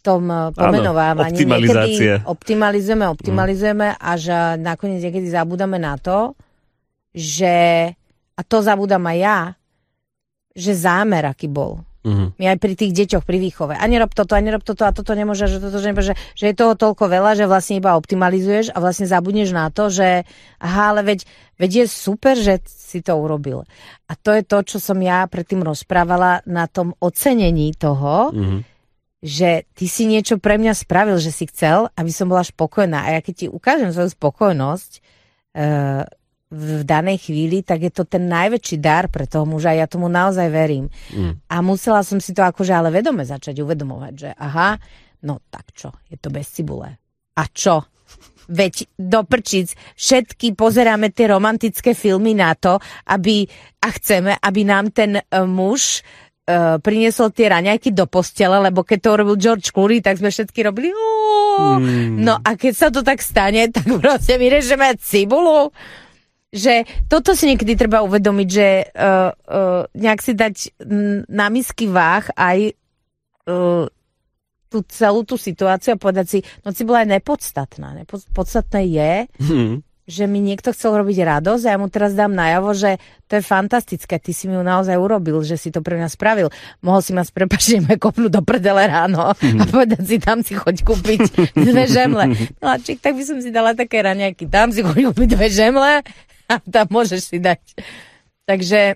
Speaker 3: tom pomenovávaní.
Speaker 2: Optimalizácia.
Speaker 3: Optimalizujeme, optimalizujeme mm. až nakoniec niekedy zabúdame na to, že, a to zabúdam aj ja, že zámer aký bol. Mm-hmm. My aj pri tých deťoch, pri výchove. A nerob toto, a nerob toto, a toto nemôže, že toto nemôže, že je toho toľko veľa, že vlastne iba optimalizuješ a vlastne zabudneš na to, že aha, ale veď, veď je super, že si to urobil. A to je to, čo som ja predtým rozprávala na tom ocenení toho, mm-hmm. že ty si niečo pre mňa spravil, že si chcel, aby som bola spokojná. A ja keď ti ukážem svoju spokojnosť uh, v danej chvíli, tak je to ten najväčší dar pre toho muža. Ja tomu naozaj verím. Mm. A musela som si to akože ale vedome začať uvedomovať, že aha, no tak čo, je to bez cibule. A čo? Veď do prčic všetky pozeráme tie romantické filmy na to, aby, a chceme, aby nám ten uh, muž uh, priniesol tie raňajky do postele, lebo keď to robil George Clooney, tak sme všetky robili mm. No a keď sa to tak stane, tak proste my režeme cibulu. Že toto si niekedy treba uvedomiť, že uh, uh, nejak si dať na misky váh aj uh, tú celú tú situáciu a povedať si, no si bola aj nepodstatná. Nepod, podstatné je, hmm. že mi niekto chcel robiť radosť a ja mu teraz dám najavo, že to je fantastické, ty si mi ju naozaj urobil, že si to pre mňa spravil. Mohol si ma s prepáčením kopnúť do prdele ráno hmm. a povedať si, tam si choď kúpiť dve žemle. No a čik, tak by som si dala také raňajky, tam si choď kúpiť dve žemle a tam môžeš si dať. Takže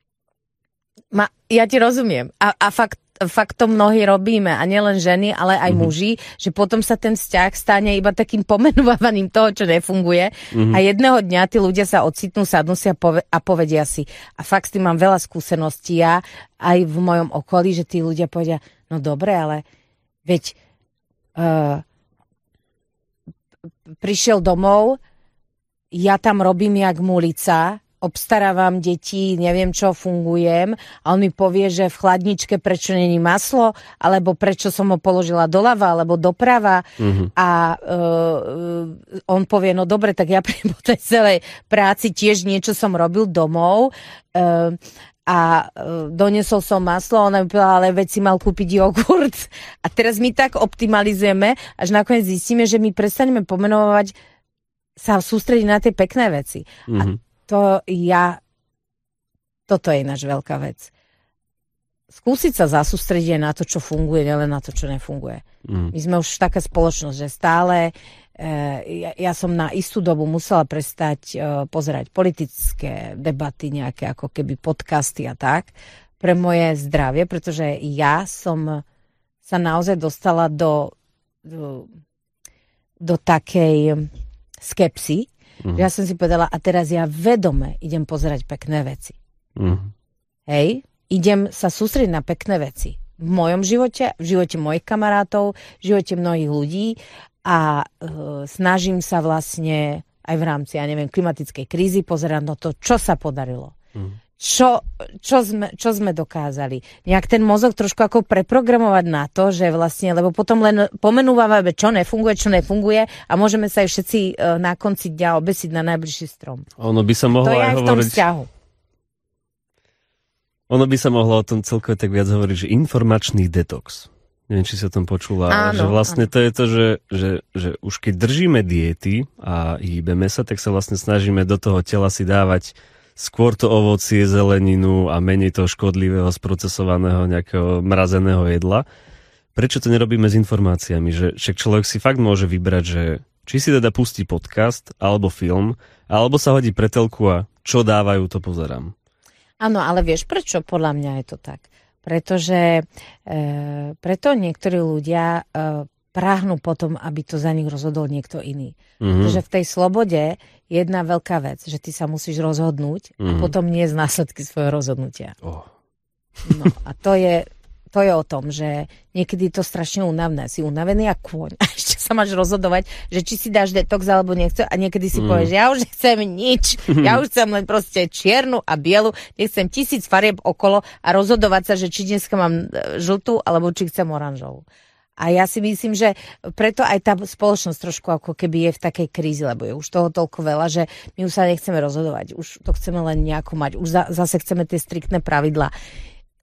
Speaker 3: ma, ja ti rozumiem. A, a fakt, fakt to mnohí robíme. A nielen ženy, ale aj mm-hmm. muži, že potom sa ten vzťah stane iba takým pomenovávaním toho, čo nefunguje. Mm-hmm. A jedného dňa tí ľudia sa ocitnú, sadnú si a, pove, a povedia si. A fakt s tým mám veľa skúseností ja, aj v mojom okolí, že tí ľudia povedia, no dobre, ale veď uh, prišiel domov, ja tam robím jak mulica, obstarávam deti, neviem čo, fungujem a on mi povie, že v chladničke prečo není maslo, alebo prečo som ho položila doľava, alebo doprava mm-hmm. a uh, on povie, no dobre, tak ja pri tej celej práci tiež niečo som robil domov uh, a uh, doniesol som maslo, ona mi povedala, ale veď si mal kúpiť jogurt a teraz my tak optimalizujeme, až nakoniec zistíme, že my prestaneme pomenovať sa sústrediť na tie pekné veci. Mm-hmm. A to ja, toto je ináč veľká vec. Skúsiť sa zasústrediť na to, čo funguje, nielen na to, čo nefunguje. Mm. My sme už taká spoločnosť, že stále e, ja, ja som na istú dobu musela prestať e, pozerať politické debaty, nejaké ako keby podcasty a tak, pre moje zdravie, pretože ja som sa naozaj dostala do do, do takej skepsy, mm. že ja som si povedala, a teraz ja vedome idem pozerať pekné veci. Mm. Hej? Idem sa sústrediť na pekné veci. V mojom živote, v živote mojich kamarátov, v živote mnohých ľudí a uh, snažím sa vlastne aj v rámci, ja neviem, klimatickej krízy pozerať na to, čo sa podarilo. Mm. Čo, čo, sme, čo sme dokázali. Nejak ten mozog trošku ako preprogramovať na to, že vlastne, lebo potom len pomenúvame, čo nefunguje, čo nefunguje a môžeme sa aj všetci uh, na konci dňa obesiť na najbližší strom.
Speaker 2: Ono by sa mohlo
Speaker 3: to
Speaker 2: aj,
Speaker 3: aj
Speaker 2: hovoriť...
Speaker 3: v tom vzťahu.
Speaker 2: Ono by sa mohlo o tom celkovo tak viac hovoriť, že informačný detox. Neviem, či sa o tom počula.
Speaker 3: Áno,
Speaker 2: že vlastne
Speaker 3: áno.
Speaker 2: to je to, že, že, že už keď držíme diety a hýbeme sa, tak sa vlastne snažíme do toho tela si dávať skôr to ovocie, zeleninu a menej toho škodlivého, sprocesovaného nejakého mrazeného jedla. Prečo to nerobíme s informáciami? Že však človek si fakt môže vybrať, že či si teda pustí podcast, alebo film, alebo sa hodí pre telku a čo dávajú, to pozerám.
Speaker 3: Áno, ale vieš, prečo podľa mňa je to tak? Pretože e, preto niektorí ľudia e, práhnú potom, aby to za nich rozhodol niekto iný. Mm-hmm. Pretože v tej slobode je jedna veľká vec, že ty sa musíš rozhodnúť mm-hmm. a potom nie z následky svojho rozhodnutia. Oh. No a to je, to je o tom, že niekedy je to strašne únavné. Si unavený ako kôň a ešte sa máš rozhodovať, že či si dáš detox alebo nechce a niekedy si mm. povieš, ja už nechcem nič, ja už chcem len proste čiernu a bielu, nechcem tisíc farieb okolo a rozhodovať sa, že či dneska mám žltú alebo či chcem oranžovú. A ja si myslím, že preto aj tá spoločnosť trošku ako keby je v takej krízi, lebo je už toho toľko veľa, že my už sa nechceme rozhodovať. Už to chceme len nejako mať. Už za, zase chceme tie striktné pravidlá.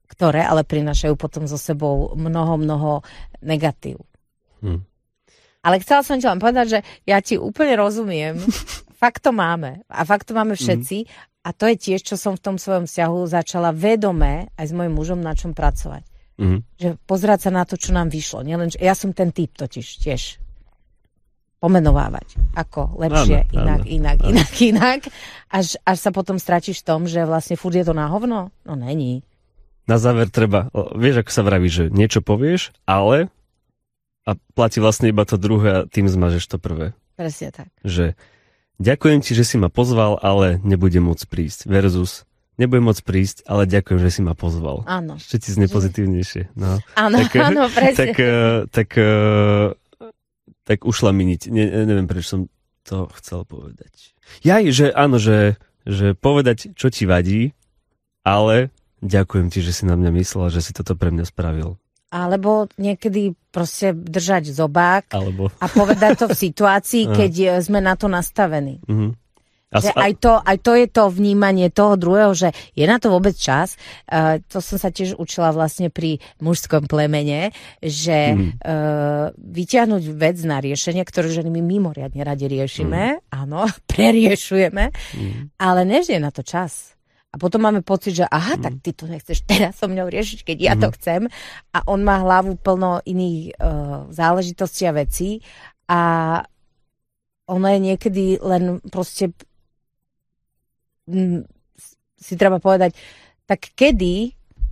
Speaker 3: ktoré ale prinášajú potom so sebou mnoho, mnoho negatív. Hmm. Ale chcela som ti len povedať, že ja ti úplne rozumiem. Fakt to máme. A fakt to máme všetci. Hmm. A to je tiež, čo som v tom svojom vzťahu začala vedome aj s mojim mužom na čom pracovať. Hmm. Že pozerať sa na to, čo nám vyšlo. Nielen, ja som ten typ totiž tiež. Pomenovávať. Ako lepšie, áno, inak, áno, inak, áno. inak, inak. Až, až sa potom stratíš v tom, že vlastne furt je to na hovno? No není.
Speaker 2: Na záver treba, vieš, ako sa vraví, že niečo povieš, ale a platí vlastne iba to druhé a tým zmažeš to prvé.
Speaker 3: Presne tak.
Speaker 2: Že ďakujem ti, že si ma pozval, ale nebudem môcť prísť. Versus nebudem môcť prísť, ale ďakujem, že si ma pozval.
Speaker 3: Áno.
Speaker 2: Ešte znie pozitívnejšie. No.
Speaker 3: Áno,
Speaker 2: tak,
Speaker 3: áno, presne.
Speaker 2: Tak, tak, tak, tak ušla mi niť. Ne, neviem, prečo som to chcel povedať. Jaj, že áno, že, že povedať, čo ti vadí, ale ďakujem ti, že si na mňa myslel, že si toto pre mňa spravil.
Speaker 3: Alebo niekedy proste držať zobák
Speaker 2: Alebo...
Speaker 3: a povedať to v situácii, keď sme na to nastavení. Uh-huh. A, že aj, to, aj to je to vnímanie toho druhého, že je na to vôbec čas. Uh, to som sa tiež učila vlastne pri mužskom plemene, že uh-huh. uh, vyťahnuť vec na riešenie, ktorú ženy my mimoriadne radi riešime, uh-huh. áno, preriešujeme, uh-huh. ale než je na to čas. A potom máme pocit, že aha, mm. tak ty to nechceš teraz so mnou riešiť, keď ja mm. to chcem. A on má hlavu plno iných uh, záležitostí a vecí. A ono je niekedy len proste m, si treba povedať, tak kedy,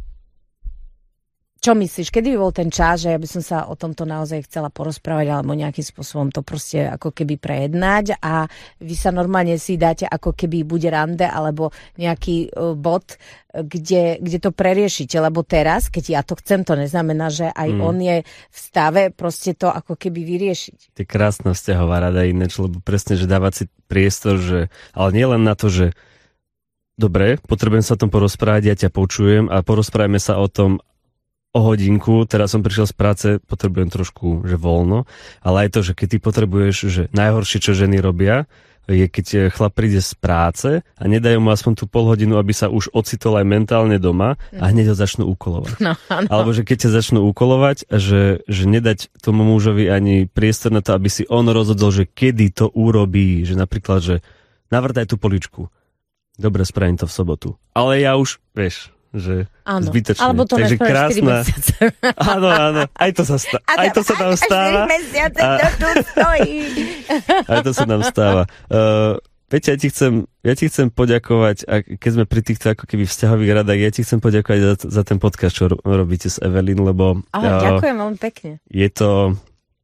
Speaker 3: čo myslíš, kedy by bol ten čas, že ja by som sa o tomto naozaj chcela porozprávať alebo nejakým spôsobom to proste ako keby prejednať a vy sa normálne si dáte ako keby bude rande alebo nejaký uh, bod, kde, kde to preriešite, lebo teraz, keď ja to chcem, to neznamená, že aj mm. on je v stave proste to ako keby vyriešiť.
Speaker 2: To je krásna vzťahová rada ináč, lebo presne, že dávať si priestor, že, ale nie len na to, že dobre, potrebujem sa o tom porozprávať, ja ťa počujem a porozprávame sa o tom o hodinku, teraz som prišiel z práce, potrebujem trošku, že voľno, ale aj to, že keď ty potrebuješ, že najhoršie, čo ženy robia, je keď chlap príde z práce a nedajú mu aspoň tú pol hodinu, aby sa už ocitol aj mentálne doma a hneď ho začnú úkolovať. No, no. Alebo že keď ťa začnú úkolovať, že, že nedať tomu mužovi ani priestor na to, aby si on rozhodol, že kedy to urobí, že napríklad, že navrtaj tú poličku. Dobre, spravím to v sobotu. Ale ja už, vieš, že áno, zbytočne.
Speaker 3: Alebo to
Speaker 2: takže krásna...
Speaker 3: štyri mesiace.
Speaker 2: Áno, áno, aj to sa stá... aj to sa nám stáva.
Speaker 3: štyri mesiace to tu stojí.
Speaker 2: Aj to sa nám stáva. Uh, Peťa, ja ti chcem, ja ti chcem poďakovať, a keď sme pri týchto ako keby vzťahových radách, ja ti chcem poďakovať za, za ten podcast, čo robíte s Evelyn, lebo...
Speaker 3: Ahoj, uh, ďakujem veľmi pekne.
Speaker 2: Je to...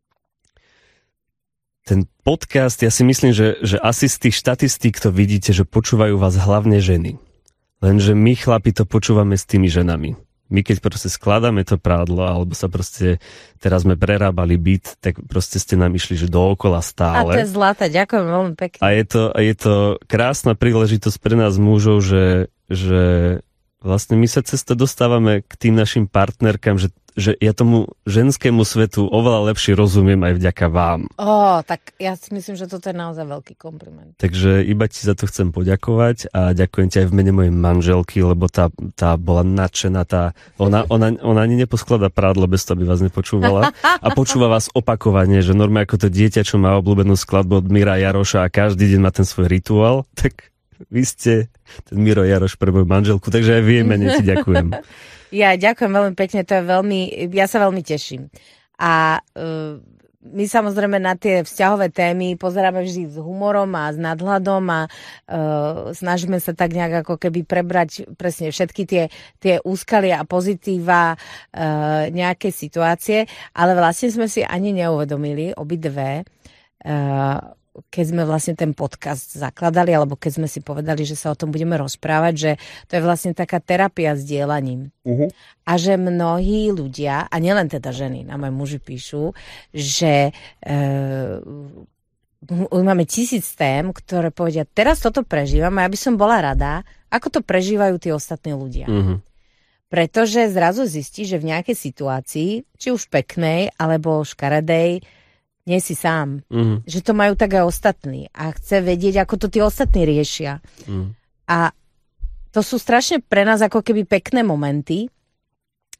Speaker 2: Ten podcast, ja si myslím, že, že asi z tých štatistík to vidíte, že počúvajú vás hlavne ženy. Lenže my chlapi to počúvame s tými ženami. My keď proste skladáme to prádlo, alebo sa proste, teraz sme prerábali byt, tak proste ste nám išli, že dookola stále.
Speaker 3: A to je zlaté, ďakujem veľmi pekne.
Speaker 2: A je to, je to krásna príležitosť pre nás mužov, že, že vlastne my sa cez to dostávame k tým našim partnerkám, že že ja tomu ženskému svetu oveľa lepšie rozumiem aj vďaka vám.
Speaker 3: Ó, tak ja si myslím, že toto je naozaj veľký kompliment.
Speaker 2: Takže iba ti za to chcem poďakovať a ďakujem ti aj v mene mojej manželky, lebo tá, tá bola nadšená, tá, ona, ona, ona ani neposkladá prádlo bez toho, aby vás nepočúvala a počúva vás opakovane, že normálne ako to dieťa, čo má obľúbenú skladbu od Mira Jaroša a každý deň má ten svoj rituál, tak vy ste ten Miro Jaroš pre moju manželku, takže aj v jej mene ti ďakujem.
Speaker 3: Ja ďakujem veľmi pekne, to je veľmi, ja sa veľmi teším. A uh, my samozrejme na tie vzťahové témy pozeráme vždy s humorom a s nadhľadom a uh, snažíme sa tak nejak ako keby prebrať presne všetky tie, tie úskalia a pozitíva uh, nejaké situácie, ale vlastne sme si ani neuvedomili obidve, uh, keď sme vlastne ten podcast zakladali, alebo keď sme si povedali, že sa o tom budeme rozprávať, že to je vlastne taká terapia s dielaním. Uh-huh. A že mnohí ľudia, a nielen teda ženy, nám aj muži píšu, že e, máme tisíc tém, ktoré povedia, teraz toto prežívam a ja by som bola rada, ako to prežívajú tí ostatní ľudia. Uh-huh. Pretože zrazu zistí, že v nejakej situácii, či už peknej, alebo škaredej, nie si sám. Mm. Že to majú tak aj ostatní. A chce vedieť, ako to tí ostatní riešia. Mm. A to sú strašne pre nás ako keby pekné momenty,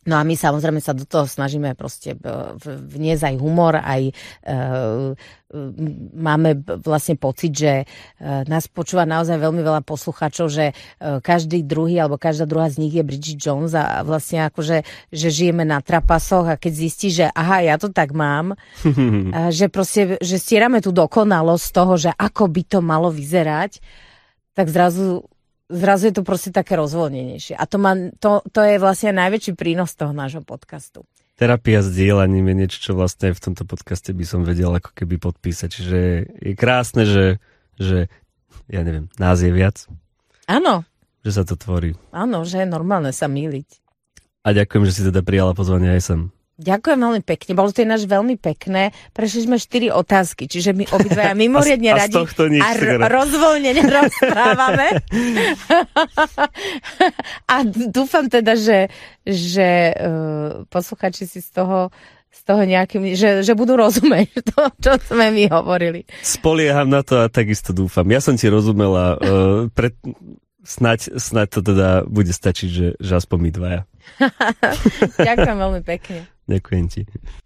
Speaker 3: No a my samozrejme sa do toho snažíme proste vniesť aj humor, aj e, máme vlastne pocit, že e, nás počúva naozaj veľmi veľa poslucháčov, že e, každý druhý alebo každá druhá z nich je Bridget Jones a vlastne akože, že žijeme na trapasoch a keď zistí, že aha, ja to tak mám, a že proste, že stierame tú dokonalosť z toho, že ako by to malo vyzerať, tak zrazu Zrazu je to proste také rozvoľnenejšie. A to, má, to, to je vlastne najväčší prínos toho nášho podcastu.
Speaker 2: Terapia s dielaním je niečo, čo vlastne v tomto podcaste by som vedel ako keby podpísať. Čiže je krásne, že, že ja neviem, nás je viac.
Speaker 3: Áno.
Speaker 2: Že sa to tvorí.
Speaker 3: Áno, že je normálne sa mýliť.
Speaker 2: A ďakujem, že si teda prijala pozvanie aj sem.
Speaker 3: Ďakujem veľmi pekne, bolo to ináč veľmi pekné. Prešli sme štyri otázky, čiže my obidvaja mimoriadne
Speaker 2: a, a
Speaker 3: radi
Speaker 2: nič,
Speaker 3: a r- rozvoľnene rozprávame. A dúfam teda, že, že uh, posluchači si z toho, z toho nejakým, že, že budú rozumieť to, čo sme my hovorili.
Speaker 2: Spolieham na to a takisto dúfam. Ja som ti rozumela, uh, pred, snaď, snaď to teda bude stačiť, že, že aspoň my dvaja.
Speaker 3: Ďakujem veľmi pekne.
Speaker 2: Ďakujem ti.